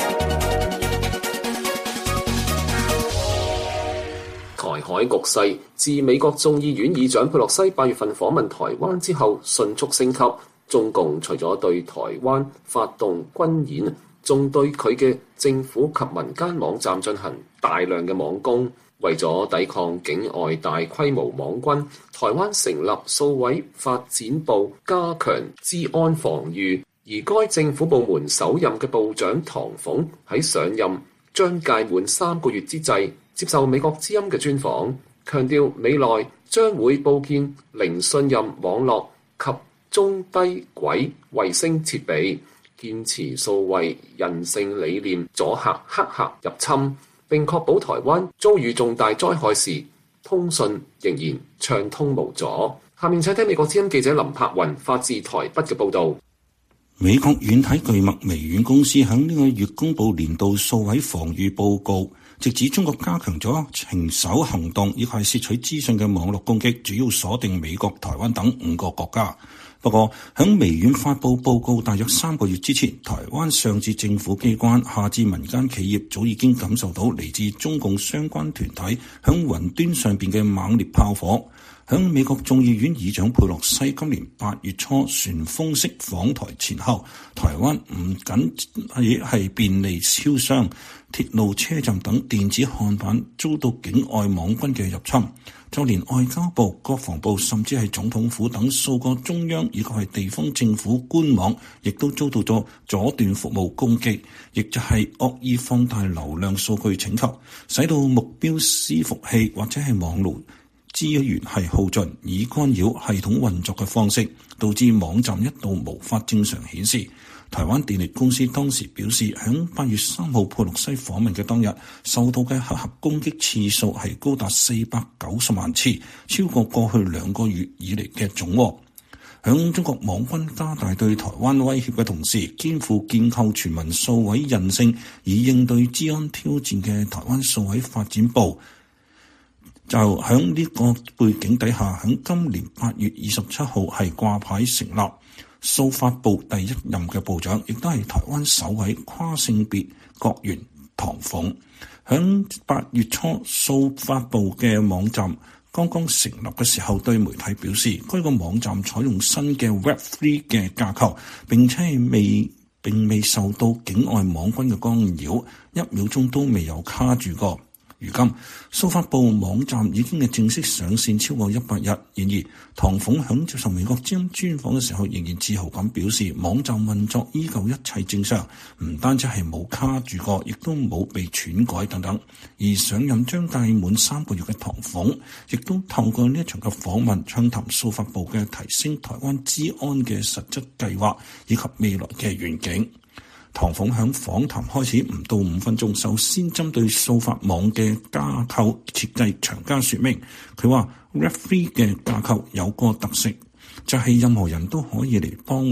台海局勢自美國眾議院議長佩洛西八月份訪問台灣之後迅速升級，中共除咗對台灣發動軍演，仲對佢嘅政府及民間網站進行大量嘅網攻。為咗抵抗境外大規模網軍，台灣成立數位發展部，加強資安防禦。而該政府部門首任嘅部長唐鳳喺上任將屆滿三個月之際，接受美國之音嘅專訪，強調未來將會佈建零信任網絡及中低軌衛星設備，堅持數位韌性理念，阻嚇黑客入侵。並確保台灣遭遇重大災害時，通訊仍然暢通無阻。下面請聽美國之音記者林柏雲發自台北嘅報導。 美國軟體巨擘微軟公司喺呢個月公布年度數位防禦報告，直指中國加強咗情搜行動，亦係竊取資訊嘅網絡攻擊，主要鎖定美國、台灣等五個國家。不過，喺微軟發布報告大約三個月之前，台灣上至政府機關，下至民間企業，早已經感受到嚟自中共相關團體喺雲端上邊嘅猛烈炮火。喺美國眾議院議長佩洛西今年八月初旋風式訪台前後，台灣唔僅係係便利超商、鐵路車站等電子看板遭到境外網軍嘅入侵，就連外交部、國防部甚至係總統府等數個中央以及係地方政府官網，亦都遭到咗阻斷服務攻擊，亦就係惡意放大流量數據請求，使到目標伺服器或者係網絡資源係耗盡，以干擾系統運作嘅方式，導致網站一度無法正常顯示。台灣電力公司當時表示，喺八月三號佩洛西訪問嘅當日，受到嘅黑客攻擊次數係高達四百九十萬次，超過過去兩個月以嚟嘅總和。喺中國網軍加大對台灣威脅嘅同時，肩負建構全民數位韌性以應對資安挑戰嘅台灣數位發展部，就喺呢個背景底下，喺今年八月二十七號係掛牌成立。數發部第一任嘅部長，亦都係台灣首位跨性別國員唐鳳。喺八月初，數發部嘅網站剛剛成立嘅時候，對媒體表示，該個網站採用新嘅 Web 三 嘅架構，並且係未並未受到境外網軍嘅干擾，一秒鐘都未有卡住過。如今，數發部網站已經係正式上線超過一百日。然而，唐鳳響接受美國之音專訪嘅時候，仍然自豪咁表示，網站運作依舊一切正常，唔單止係冇卡住過，亦都冇被篡改等等。而上任將屆滿三個月嘅唐鳳，亦都透過呢一場嘅訪問，暢談數發部嘅提升台灣資安嘅實質計劃以及未來嘅願景。唐鳳響訪談開始唔到五分鐘，首先針對數發網嘅架構設計詳加說明。佢話 Web 三 嘅架構有個特色，就係任何人都可以嚟幫忙，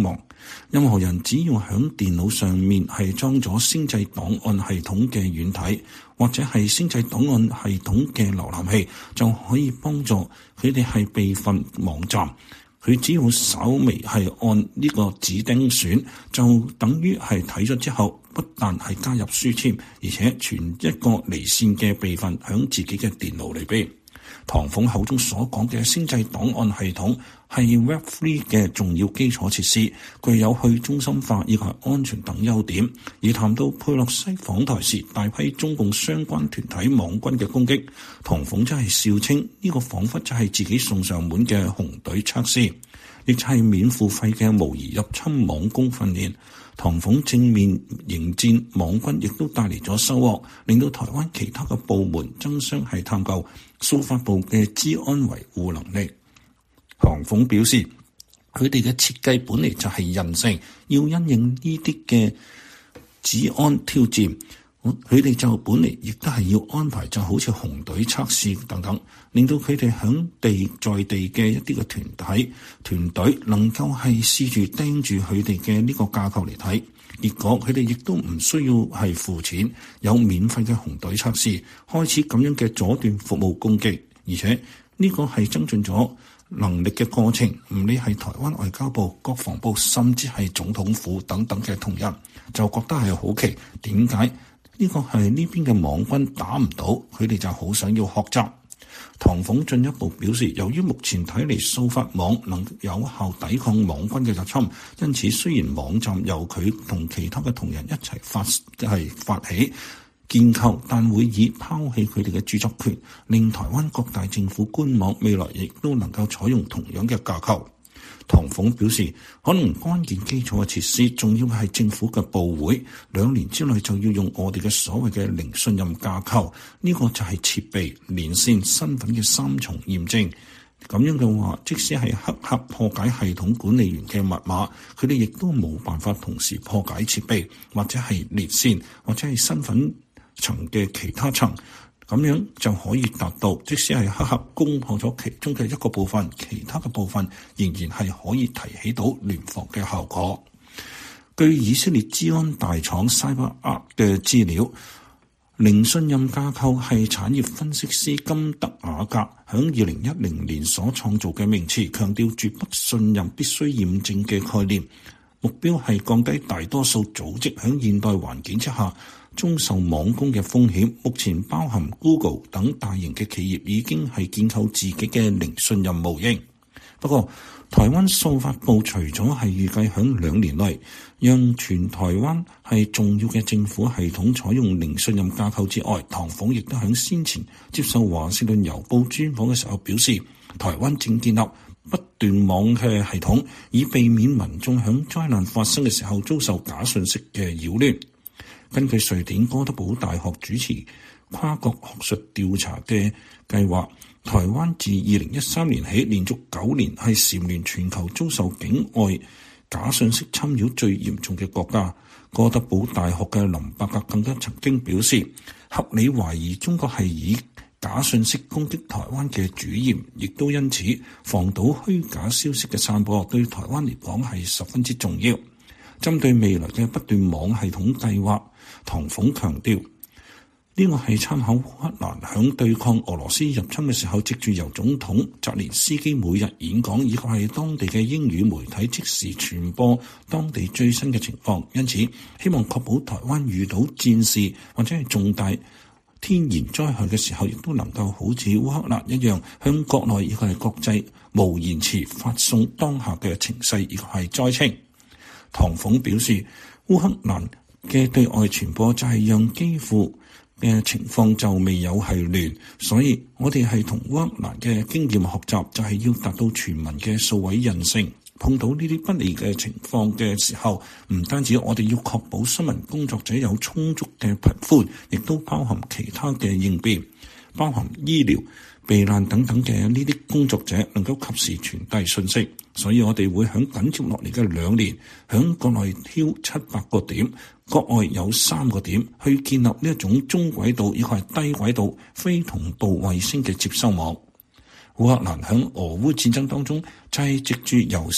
任何人只要喺電腦上面係裝咗星際檔案系統嘅軟體，或者係星際檔案系統嘅瀏覽器，就可以幫助佢哋係備份網站。佢只要稍微係按呢個指釘選，就等於係睇咗之後，不但係加入書籤，而且傳一個離線嘅備份響自己嘅電腦裏邊。唐鳳口中所講嘅星際檔案系統係 Web 三 嘅重要基礎設施，具有去中心化以及安全等優點。而談到佩洛西訪台時大批中共相關團體網軍嘅攻擊，唐鳳真係笑稱呢、這個彷彿就係自己送上門嘅紅隊測試，亦就係免付費嘅模擬入侵網攻訓練。唐鳳正面迎戰網軍，亦都帶嚟咗收穫，令到台灣其他嘅部門爭相係探究蘇發部嘅資安維護能力。唐鳳表示，佢哋嘅設計本嚟就係人性，要因應呢啲嘅資安挑戰，佢哋就本嚟亦都係要安排就好似紅隊測試等等，令到佢哋響地在地嘅一啲嘅團體團隊能夠係試住盯住佢哋嘅呢個架構嚟睇，結果佢哋亦都唔需要係付錢，有免費嘅紅隊測試，開始咁樣嘅阻斷服務攻擊，而且呢個係增進咗能力嘅過程，唔理係台灣外交部、國防部，甚至係總統府等等嘅同仁，就覺得係好奇，點解呢個係呢邊嘅網軍打唔到，佢哋就好想要學習。唐鳳進一步表示，由於目前睇嚟蘇發網能有效抵抗網軍嘅入侵，因此雖然網站由佢同其他嘅同仁一齊發係發起建構，但會以拋棄佢哋嘅著作權，令台灣各大政府官網未來亦都能夠採用同樣嘅架構。唐鳳表示，可能關鍵基礎嘅設施，仲要係政府嘅部會，兩年之內就要用我哋嘅所謂嘅零信任架構，呢、這個就係設備、連線、身份嘅三重驗證。咁樣嘅話，即使係黑客破解系統管理員嘅密碼，佢哋亦都冇辦法同時破解設備，或者係連線，或者係身份層嘅其他層。咁樣就可以達到，即使係黑客攻破咗其中嘅一個部分，其他嘅部分仍然係可以提起到聯防嘅效果。據以色列資安大廠 CyberArk 嘅資料，零信任架構係產業分析師金德瓦格響二零一零年所創造嘅名詞，強調絕不信任必須驗證嘅概念，目標係降低大多數組織響現代環境之下遭受網攻嘅風險。目前包含 Google 等大型嘅企業已經係建構自己嘅零信任模型。不過，台灣數發部除咗係預計響兩年內讓全台灣係重要嘅政府系統採用零信任架構之外，唐鳳亦都響先前接受華盛頓郵報專訪嘅時候表示，台灣正建立不斷網嘅系統，以避免民眾響災難發生嘅時候遭受假訊息嘅擾亂。根據瑞典哥德堡大學主持跨國學術調查嘅計劃，台灣自二零一三年起連續九年係蟬聯全球遭受境外假信息侵擾最嚴重嘅國家。哥德堡大學嘅林伯格更加曾經表示，合理懷疑中國係以假信息攻擊台灣嘅主嫌，亦都因此防堵虛假消息嘅散播對台灣嚟講係十分之重要。針對未來嘅不斷網系統計劃，唐鳳強調，呢個係參考烏克蘭響對抗俄羅斯入侵嘅時候，藉住由總統澤連斯基每日演講，以及係當地嘅英語媒體即時傳播當地最新嘅情況。因此，希望確保台灣遇到戰事或者係重大天然災害嘅時候，亦都能夠好似烏克蘭一樣，向國內以及係國際無延遲發送當下嘅情勢以及係災情。唐鳳表示，烏克蘭嘅對外傳播就係讓基輔嘅情況就未有係亂，所以我哋係同烏克蘭嘅經驗學習，就係要達到全民嘅數位韌性。碰到呢啲不利嘅情況嘅時候，唔單止我哋要確保新聞工作者有充足嘅頻寬，亦都包含其他嘅應變，包含醫療、避難等等嘅呢啲工作者能夠及時傳遞信息。所以我哋會響緊接落嚟嘅兩年，響國內挑七百個點，國外有三個點，去建立呢一種中軌道以及係低軌道非同步衛星嘅接收網。烏克蘭響俄烏戰爭當中，就係藉住由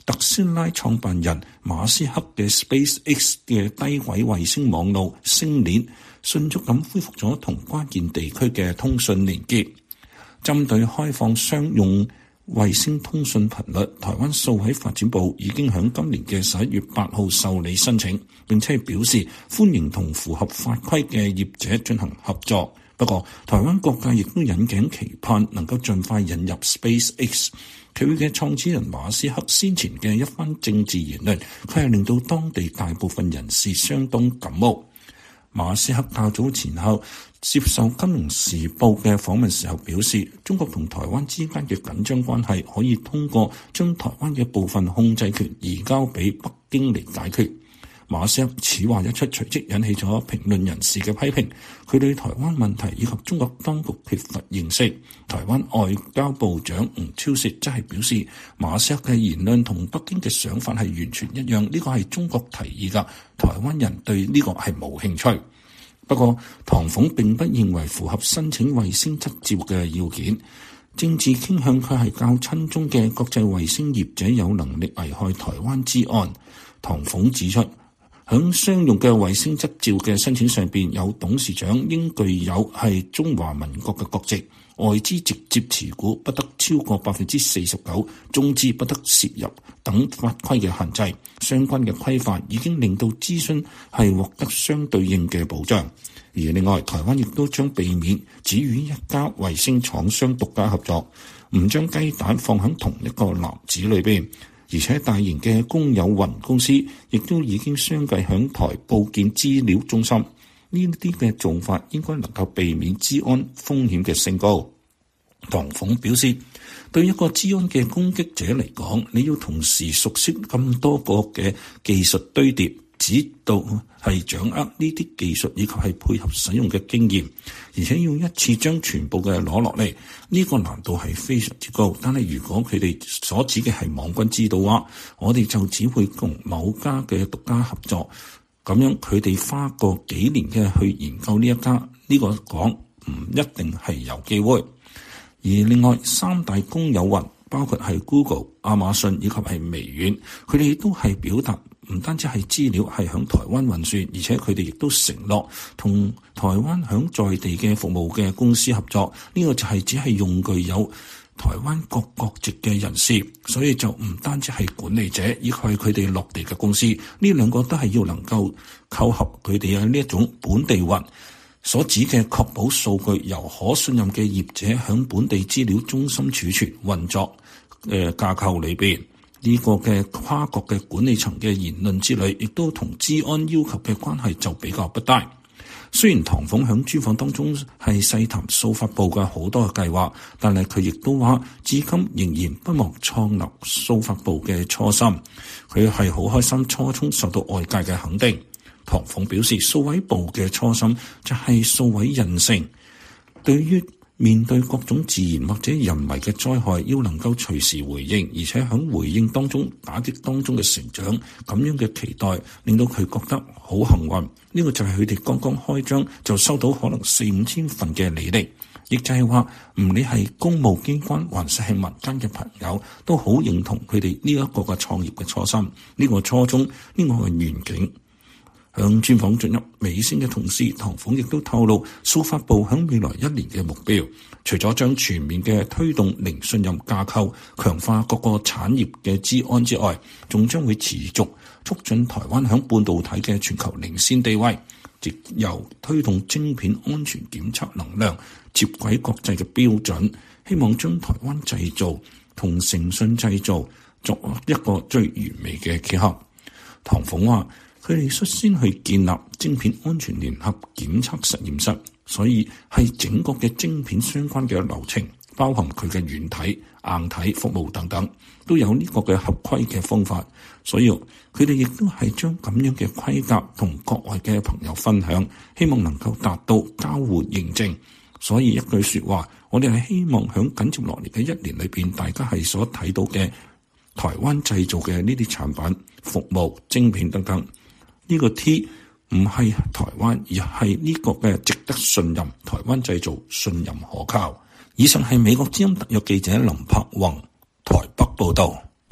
特斯拉創辦人馬斯克嘅 SpaceX 嘅低軌衛星網路星鏈迅速咁恢復咗同關鍵地區嘅通訊連結。針對開放商用衛星通訊頻率，台灣數位發展部已經喺今年嘅十一月八號受理申請，並且表示歡迎同符合法規嘅業者進行合作。不過，台灣各界亦都引頸期盼能夠盡快引入 SpaceX。佢嘅創始人馬斯克先前嘅一番政治言論，佢係令到當地大部分人士相當感冒。馬斯克較早前後接受《金融時報》嘅訪問時候表示，中國同台灣之間嘅緊張關係可以通過將台灣嘅部分控制權移交俾北京嚟解決。馬斯克此話一出，隨即引起咗評論人士嘅批評，佢對台灣問題以及中國當局缺乏認識。台灣外交部長吳釗燮則係表示，馬斯克嘅言論同北京嘅想法係完全一樣，呢個係中國提議㗎，台灣人對呢個係冇興趣。不過，唐鳳並不認為符合申請衛星執照嘅要件，政治傾向佢係較親中嘅國際衛星業者有能力危害台灣之案。唐鳳指出，響商用嘅衛星執照嘅申請上邊，有董事長應具有係中華民國嘅國籍，外資直接持股不得超過百分之四十九，中資不得涉入等法規嘅限制。相關嘅規範已經令到諮詢係獲得相對應嘅保障。而另外，台灣亦都將避免只與一家衛星廠商獨家合作，唔將雞蛋放喺同一個籃子裏邊。而且大型嘅公有雲公司亦都已經相繼響台布建資料中心，呢啲嘅做法應該能夠避免資安風險嘅升高。唐鳳表示，對一個資安嘅攻擊者嚟講，你要同時熟悉咁多個嘅技術堆疊，指導係掌握呢啲技術以及係配合使用嘅經驗，而且要一次將全部嘅攞落嚟，呢個難度係非常之高。但係如果佢哋所指嘅係網軍知道話，我哋就只會同某家嘅獨家合作，咁樣佢哋花個幾年嘅去研究呢一家，呢個講唔一定係有機會。而另外三大公有雲包括係 Google、亞馬遜以及係微軟，佢哋都係表達唔單止係資料係響台灣運算，而且佢哋亦都承諾同台灣響在地嘅服務嘅公司合作。呢個就係只係用具有台灣各國籍嘅人士，所以就唔單止係管理者，以及係佢哋落地嘅公司，呢兩個都係要能夠扣合佢哋嘅呢一種本地雲所指嘅，確保數據由可信任嘅業者響本地資料中心儲存運作嘅架構裏邊。呢個嘅跨國嘅管理層嘅言論之類，亦都同資安要求嘅關係就比較不大。雖然唐鳳響專訪當中係細談數發部嘅好多嘅計劃，但係佢亦都話，至今仍然不忘創立數發部嘅初心。佢係好開心初衷受到外界嘅肯定。唐鳳表示，數位部嘅初心就係數位韌性，對於面對各種自然或者人為嘅災害，要能夠隨時回應，而且喺回應當中打擊當中嘅成長，咁樣嘅期待令到佢覺得好幸運。呢個就係佢哋剛剛開張就收到可能四五千份嘅履歷，亦就係話唔理係公務機關還是係民間嘅朋友，都好認同佢哋呢一個嘅創業嘅初心，呢個初衷，呢個嘅願景。向專訪進入尾聲嘅同時，唐鳳亦都透露，數發部響未來一年嘅目標，除咗將全面嘅推動零信任架構，強化各個產業嘅資安之外，仲將會持續促進台灣響半導體嘅全球領先地位，亦由推動晶片安全檢測能量接軌國際嘅標準，希望將台灣製造同誠信製造作一個最完美嘅結合。唐鳳話，佢哋率先去建立晶片安全聯合檢測實驗室，所以係整個嘅晶片相關嘅流程，包含佢嘅軟體、硬體服務等等，都有呢個嘅合規嘅方法。所以佢哋亦都係將咁樣嘅規格同國外嘅朋友分享，希望能夠達到交互認證。所以一句說話，我哋係希望響緊接落嚟嘅一年裏邊，大家係所睇到嘅台灣製造嘅呢啲產品、服務、晶片等等。呢個 T 唔係台灣，而係呢個嘅值得信任，台灣製造，信任可靠。以上係美國之音特約記者林柏宏台北報道。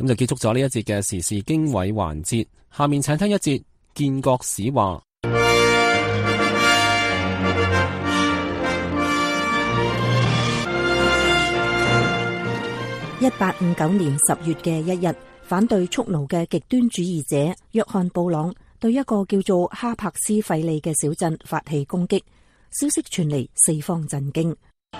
咁就結束咗呢一節嘅時事經緯環節，下面請聽一節建國史話。 一八五九年十月嘅一日，反對蓄奴嘅極端主義者約翰布朗對一個叫做哈柏斯費利嘅小鎮發起攻擊，消息傳嚟，四方震驚。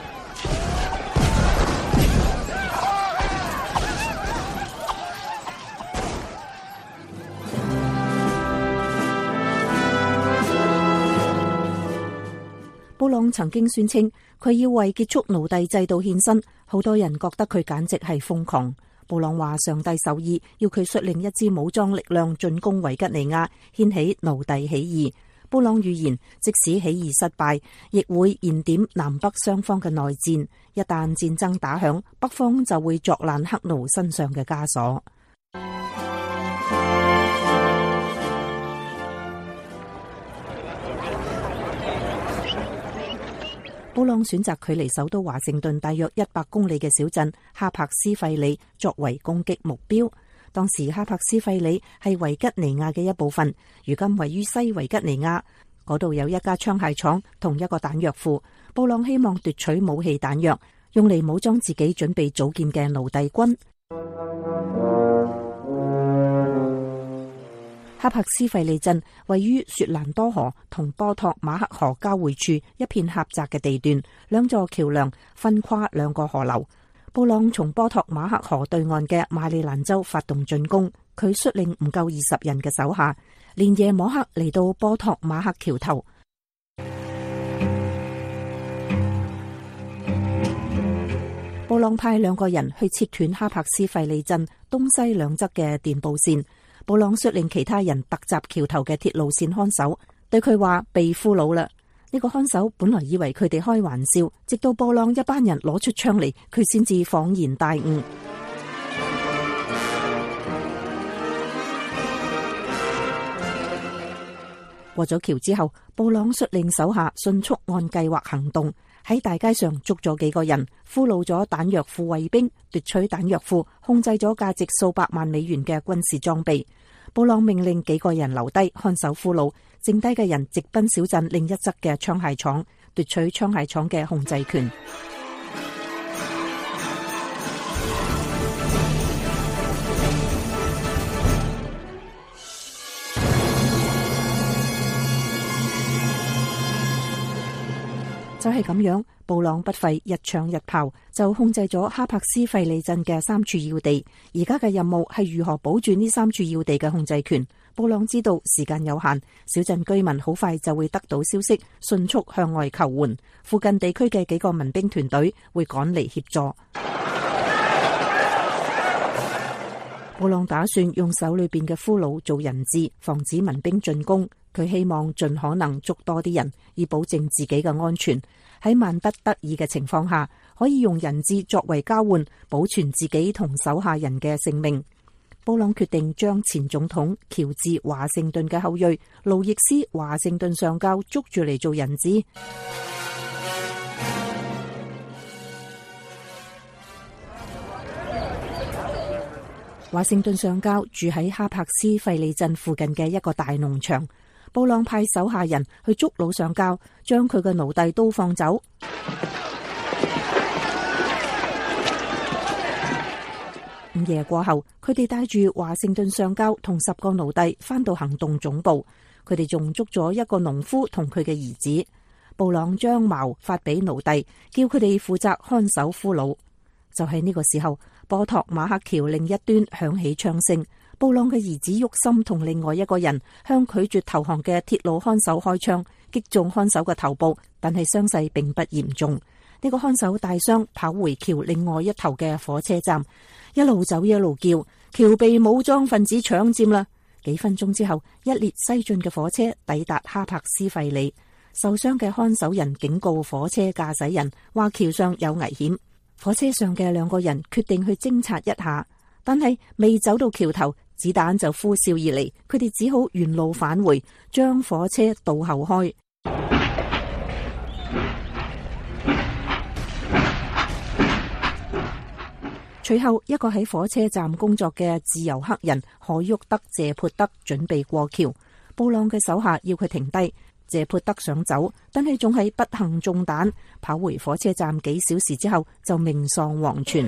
布朗曾經宣稱佢要為結束奴隸制度獻身，好多人覺得佢簡直係瘋狂。布朗話上帝授意要佢率領一支武裝力量進攻維吉尼亞，掀起奴隸起義。布朗預言，即使起義失敗，亦會燃點南北雙方嘅內戰。一旦戰爭打響，北方就會作爛黑奴身上嘅枷鎖。布朗選擇距離首都華盛頓大約一百公里嘅小鎮哈柏斯費里作為攻擊目標。當時哈柏斯費里係維吉尼亞嘅一部分，如今位於西維吉尼亞，嗰度有一家槍械廠同一個彈藥庫。布朗希望奪取武器彈藥，用嚟武裝自己準備組建嘅奴隸軍。哈柏斯費利鎮位於雪蘭多河同波托馬克河交匯處一片狹窄嘅地段，兩座橋梁分跨兩個河流。布朗從波托馬克河對岸嘅馬里蘭州發動進攻，佢率領唔夠二十人嘅手下，連夜摸黑嚟到波托馬克橋頭。布朗派兩個人去切斷哈柏斯費利鎮東西兩側嘅電報線。布朗率領其他人突襲橋頭嘅鐵路線看守，對佢話被俘虜啦。呢個看守本來以為佢哋開玩笑，直到布朗一班人攞出槍嚟，佢先至恍然大悟。過咗橋之後，布朗率領手下迅速按計劃行動，喺大街上捉咗幾個人，俘虜咗彈藥庫衛兵，奪取彈藥庫，控制咗價值數百萬美元嘅軍事裝備。布朗命令幾個人留低看守俘虜，剩低嘅人直奔小鎮另一側嘅槍械廠，奪取槍械廠嘅控制權。就係咁樣，布朗不費一槍一炮就控制咗哈柏斯費利鎮嘅三處要地。而家嘅任務係如何保住呢三處要地嘅控制權。布朗知道時間有限，小鎮居民好快就會得到消息，迅速向外求援。附近地區嘅幾個民兵團隊會趕嚟協助。布朗打算用手裏邊嘅俘虜做人質，防止民兵進攻。佢希望盡可能捉多啲人，以保證自己嘅安全。喺萬不得已嘅情況下，可以用人質作為交換，保存自己同手下人嘅性命。布朗決定將前總統喬治華盛頓嘅後裔路易斯華盛頓上校捉住嚟做人質。華盛頓上校住喺哈柏斯費利鎮附近嘅一個大農場。布朗派手下人去捉老上校，將佢嘅奴隸都放走。午夜過後，佢哋帶住華盛頓上校同十個奴隸返到行動總部。佢哋仲捉咗一個農夫同佢嘅兒子。布朗將矛發俾奴隸，叫佢哋負責看守俘虜。就喺呢個時候，波托馬克橋另一端響起槍聲。布朗嘅兒子沃森同另外一個人向拒絕投降嘅鐵路看守開槍，擊中看守嘅頭部，但係傷勢並不嚴重。呢個看守大傷，跑回橋另外一頭嘅火車站，一路走一路叫：橋被武裝分子搶佔啦！幾分鐘之後，一列西進嘅火車抵達哈柏斯費里。受傷嘅看守人警告火車駕駛人，話橋上有危險。火車上嘅兩個人決定去偵察一下，但係未走到橋頭，子彈就呼嘯而嚟，佢哋只好原路返回，將火車倒後開。 隨後，一個喺火車站工作嘅自由黑人海沃德謝潑德準備過橋，布朗嘅手下要佢停低。謝潑德想走，但係仲係不幸中彈，跑回火車站幾小時之後就命喪黃泉。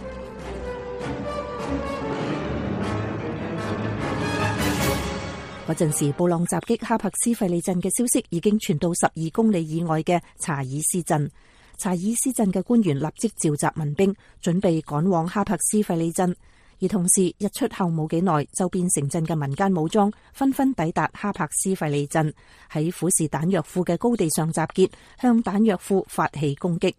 嗰陣時，布朗襲擊哈柏斯費利鎮嘅消息已經傳到十二公里以外嘅查爾斯鎮。查爾斯鎮嘅官員立即召集民兵，準備趕往哈柏斯費利鎮。而同時，日出後冇幾耐，周邊城鎮嘅民間武裝紛紛抵達哈柏斯費利鎮，喺虎士彈藥庫嘅高地上集結，向彈藥庫發起攻擊。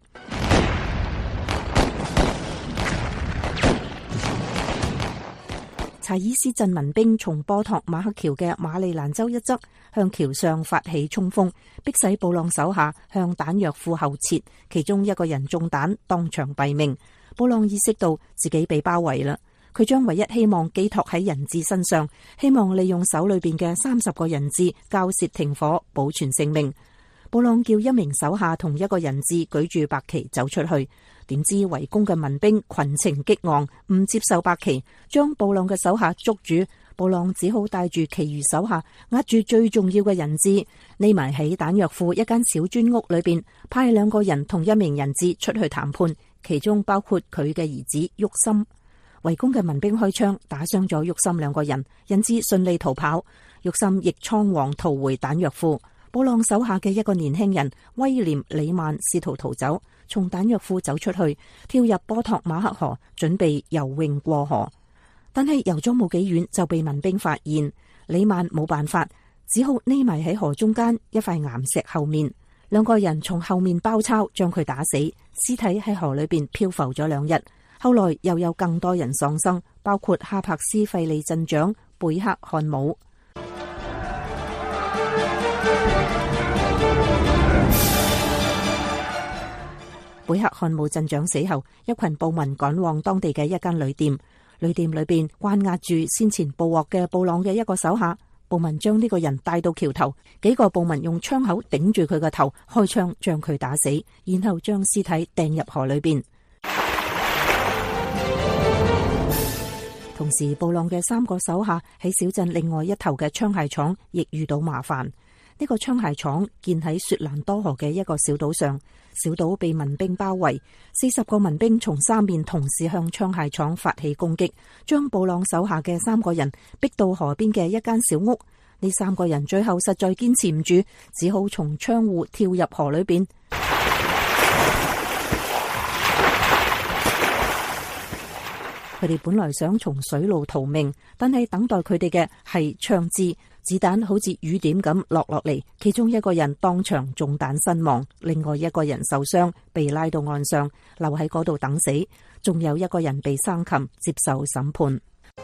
查爾斯鎮民兵從波托馬克橋嘅馬里蘭州一側向橋上發起衝鋒，迫使布朗手下向彈藥庫後撤，其中一個人中彈，當場斃命。布朗意識到自己被包圍啦，佢將唯一希望寄託喺人質身上，希望利用手裏邊嘅三十個人質交涉停火，保存性命。布朗叫一名手下同一個人質舉住白旗走出去，點知圍攻嘅民兵群情激昂，唔接受白旗，將布朗嘅手下捉住。布朗只好帶住其餘手下，握住最重要嘅人質，匿埋喺彈藥庫一間小磚屋裏邊，派兩個人同一名人質出去談判，其中包括佢嘅兒子沃森。圍攻嘅民兵開槍打傷咗沃森兩個人，人質順利逃跑，沃森亦倉皇逃回彈藥庫。布朗手下嘅一個年輕人威廉里曼試圖逃走，從彈藥庫走出去，跳入波托馬克河，準備游泳過河。但係游咗冇幾遠就被民兵發現，里曼冇辦法，只好匿埋喺河中間一塊岩石後面。兩個人從後面包抄，將佢打死，屍體喺河裏邊漂浮咗兩日。後來又有更多人喪生，包括哈柏斯費利鎮長貝克漢姆。貝克漢姆鎮長死後，一群暴民趕往當地嘅一間旅店，旅店裏邊關押住先前捕獲嘅布朗嘅一個手下。暴民將呢個人帶到橋頭，幾個暴民用槍口頂住佢個頭，開槍將佢打死，然後將屍體掟入河裏邊。同時，布朗嘅三個手下喺小鎮另外一頭嘅槍械廠亦遇到麻煩。呢個槍械廠建喺雪蘭多河嘅一個小島上，小島被民兵包圍，四十個民兵從三面同時向槍械廠發起攻擊，將布朗手下嘅三個人逼到河邊嘅一間小屋。呢三個人最後實在堅持唔住，只好從窗戶跳入河裏邊。佢哋本來想從水路逃命，但係等待佢哋嘅係槍支，子彈好似雨點咁落落嚟。其中一個人當場中彈身亡，另外一個人受傷，被拉到岸上，留喺嗰度等死。仲有一個人被生擒，接受審判。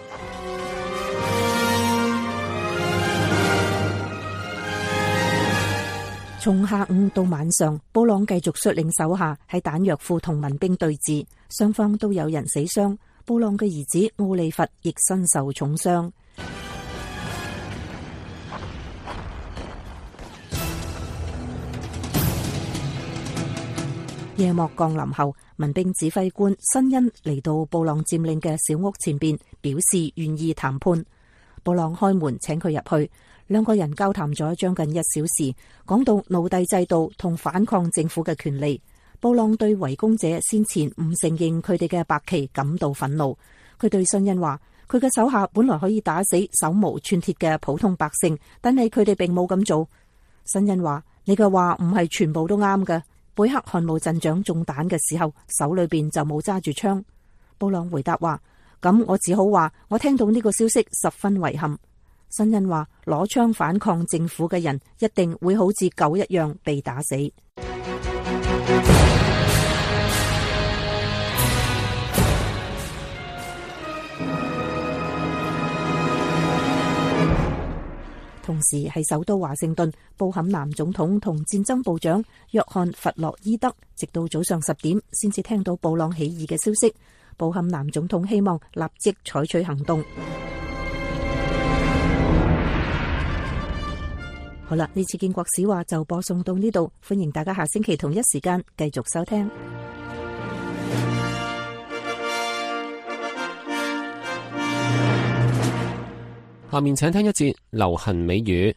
從下午到晚上，布朗繼續率領手下喺彈藥庫同民兵對峙，雙方都有人死傷。布朗嘅兒子奧利弗亦身受重傷。夜幕降臨後，民兵指揮官辛恩嚟到布朗佔領嘅小屋前邊，表示願意談判。布朗開門請佢入去，兩個人交談咗將近一小時，講到奴隸制度同反抗政府嘅權利。布朗對圍攻者先前唔承認佢哋嘅白旗感到憤怒。佢對辛恩話：佢嘅手下本來可以打死手無寸鐵嘅普通百姓，但係佢哋並冇咁做。辛恩話：你嘅話唔係全部都啱嘅。貝克漢姆鎮長中彈嘅時候，手裏邊就冇揸住槍。布朗回答話：咁我只好話，我聽到呢個消息十分遺憾。辛恩話：攞槍反抗政府嘅人一定會好似狗一樣被打死。同時喺首都華盛頓，布坎南總統同戰爭部長約翰弗洛伊德直到早上十點先至聽到布朗起義嘅消息。布坎南總統希望立即採取行動。好啦，呢次建國史話就播送到呢度，歡迎大家下星期同一時間繼續收聽。 下面請聽一節流行美語。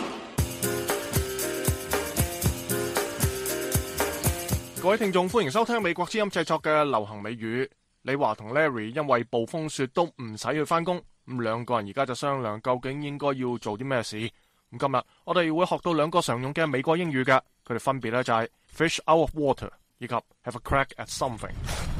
各位聽眾，歡迎收聽美國之音製作嘅流行美語。李華同 Larry 因為暴風雪都唔使去返工，咁兩個人而家就商量究竟應該要做啲咩事。咁今日我哋會學到兩個常用嘅美國英語嘅，佢哋分別咧就係 fish out of water 以及 have a crack at something。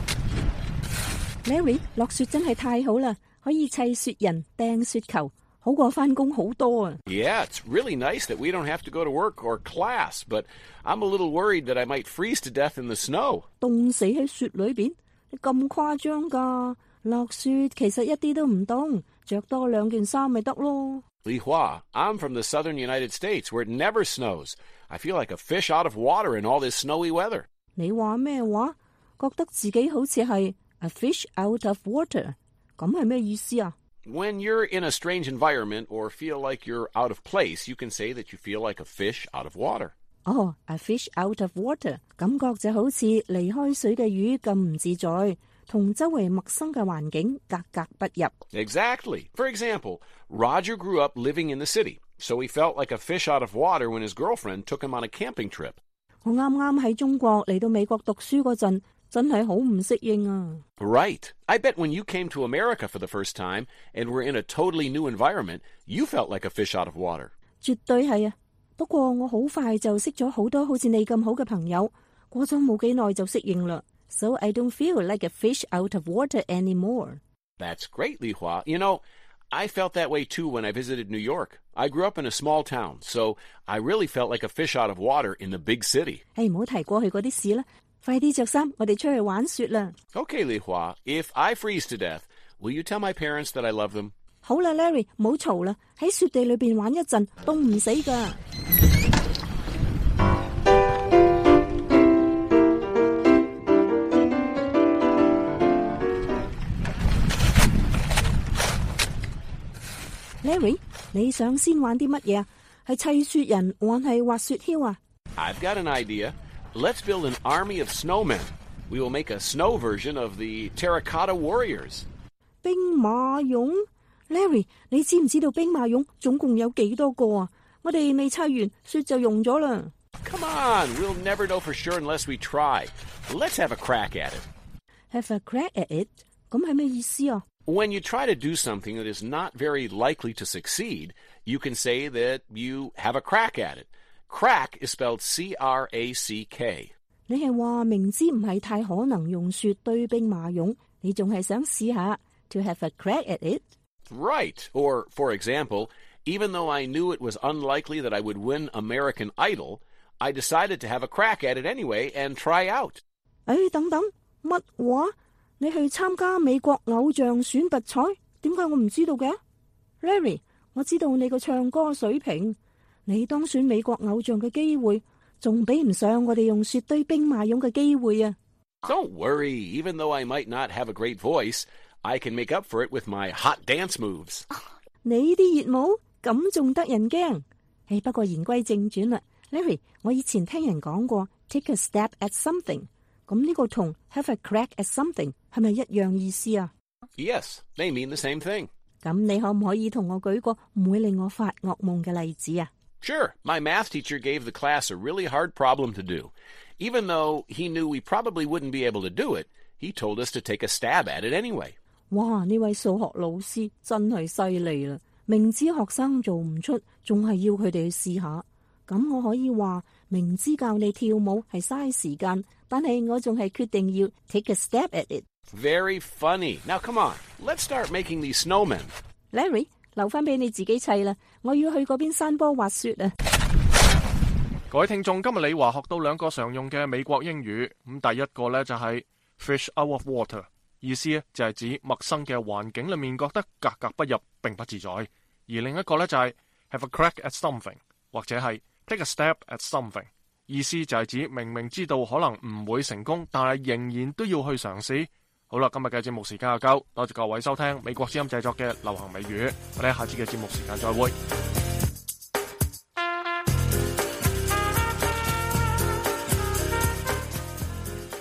Larry， 落雪真係太好啦，可以砌雪人、掟雪球，好過返工好多啊。 Yeah, it's really nice that we don't have to go to work or class, but I'm a little worried that I might freeze to death in the snow. 凍死喺雪裏邊？你咁誇張㗎？落雪其實一啲都唔凍，着多兩件衫咪得咯。 Li Hua, I'm from the southern United States where it never snows. I feel like a fish out of water in all this snowy weather. 你話咩話？覺得自己好似係 a fish out of water， 咁係咩意思啊？ When you're in a strange environment or feel like you're out of place, you can say that you feel like a fish out of water. 哦、oh, a fish out of water， 感覺就好似離開水嘅魚咁唔自在，同周圍陌生嘅環境格格不入。 Exactly. For example, Roger grew up living in the city, so he felt like a fish out of water when his girlfriend took him on a camping trip. 我啱啱喺中國嚟到美國讀書嗰陣，真係好唔適應啊。 Right. I bet when you came to America for the first time and were in a totally new environment, you felt like a fish out of water. 絕對係啊。不過我好快就識咗好多好似你咁好嘅朋友，過咗冇幾耐就適應啦。So I don't feel like a fish out of water anymore. That's great, Li Hua. You know, I felt that way too when I visited New York. I grew up in a small town, so I really felt like a fish out of water in the big city. 誒，唔好提過去嗰啲事啦，快啲着衫，我哋出去玩雪啦。 Okay, Li Hua, if I freeze to death, will you tell my parents that I love them? 好啦 ，Larry， 唔好嘈啦，喺雪地裏邊玩一陣，凍唔死噶。Larry， 你想先玩啲乜嘢啊？係砌雪人，還係滑雪橇啊？ I've got an idea. Let's build an army of snowmen. We will make a snow version of the Terracotta Warriors. 兵馬俑 ，Larry， 你知唔知道兵馬俑總共有幾多個啊？我哋未砌完，雪就融咗啦。 Come on, we'll never know for sure unless we try. Let's have a crack at it. Have a crack at it？ 咁係咩意思啊？ When you try to do something that is not very likely to succeed, you can say that you have a crack at it. Crack is spelled C R A C K. 你係話明知唔係太可能用雪堆兵馬俑，你仲係想試下 to have a crack at it? Right. Or, for example, even though I knew it was unlikely that I would win American Idol, I decided to have a crack at it anyway and try out. 誒，等等，乜話？你去參加美國偶像選拔賽？點解我唔知道嘅 ？Larry， 我知道你個唱歌水平，你當選美國偶像嘅機會，仲比唔上我哋用雪堆兵馬俑嘅機會啊 ！Don't worry, even though I might not have a great voice, I can make up for it with my hot dance moves. 你啲熱舞咁仲得人驚？誒，不過言歸正傳啦 ，Larry， 我以前聽人講過 take a stab at something。咁呢個同 have a crack at something 係咪一樣意思啊？ Yes, they mean the same thing. 咁你可唔可以同我舉個唔會令我發噩夢嘅例子啊？ Sure. My math teacher gave the class a really hard problem to do. Even though he knew we probably wouldn't be able to do it, he told us to take a stab at it anyway. 哇！呢位數學老師真係犀利啦！明知學生做唔出，仲係要佢哋去試下。咁我可以話明知教你跳舞係嘥時間，但係我仲係決定要 take a step at it. Very funny. Now come on, let's start making these snowmen. Larry， 留翻俾你自己砌啦，我要去嗰邊山坡滑雪啊！ 各位聽眾，今日李華學到兩個常用嘅美國英語，咁第一個呢就係 fish out of water， 意思呢就係指陌生嘅環境裏面覺得格格不入，並不自在；而另一個呢就係 have a crack at something， 或者係take a stab at something， 意思就係指明明知道可能唔會成功，但係仍然都要去嘗試。好啦，今日嘅節目時間就夠，多謝各位收聽美國之音製作嘅流行美語，我哋下次嘅節目時間再會。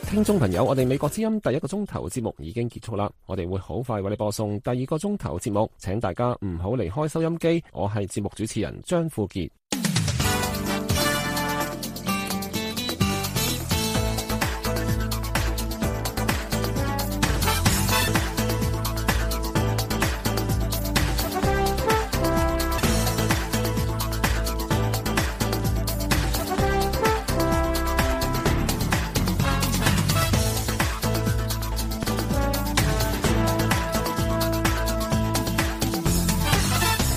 聽眾朋友，我哋美國之音第一個鐘頭節目已經結束啦，我哋會好快為你播送第二個鐘頭節目，請大家唔好離開收音機。我係節目主持人張富傑。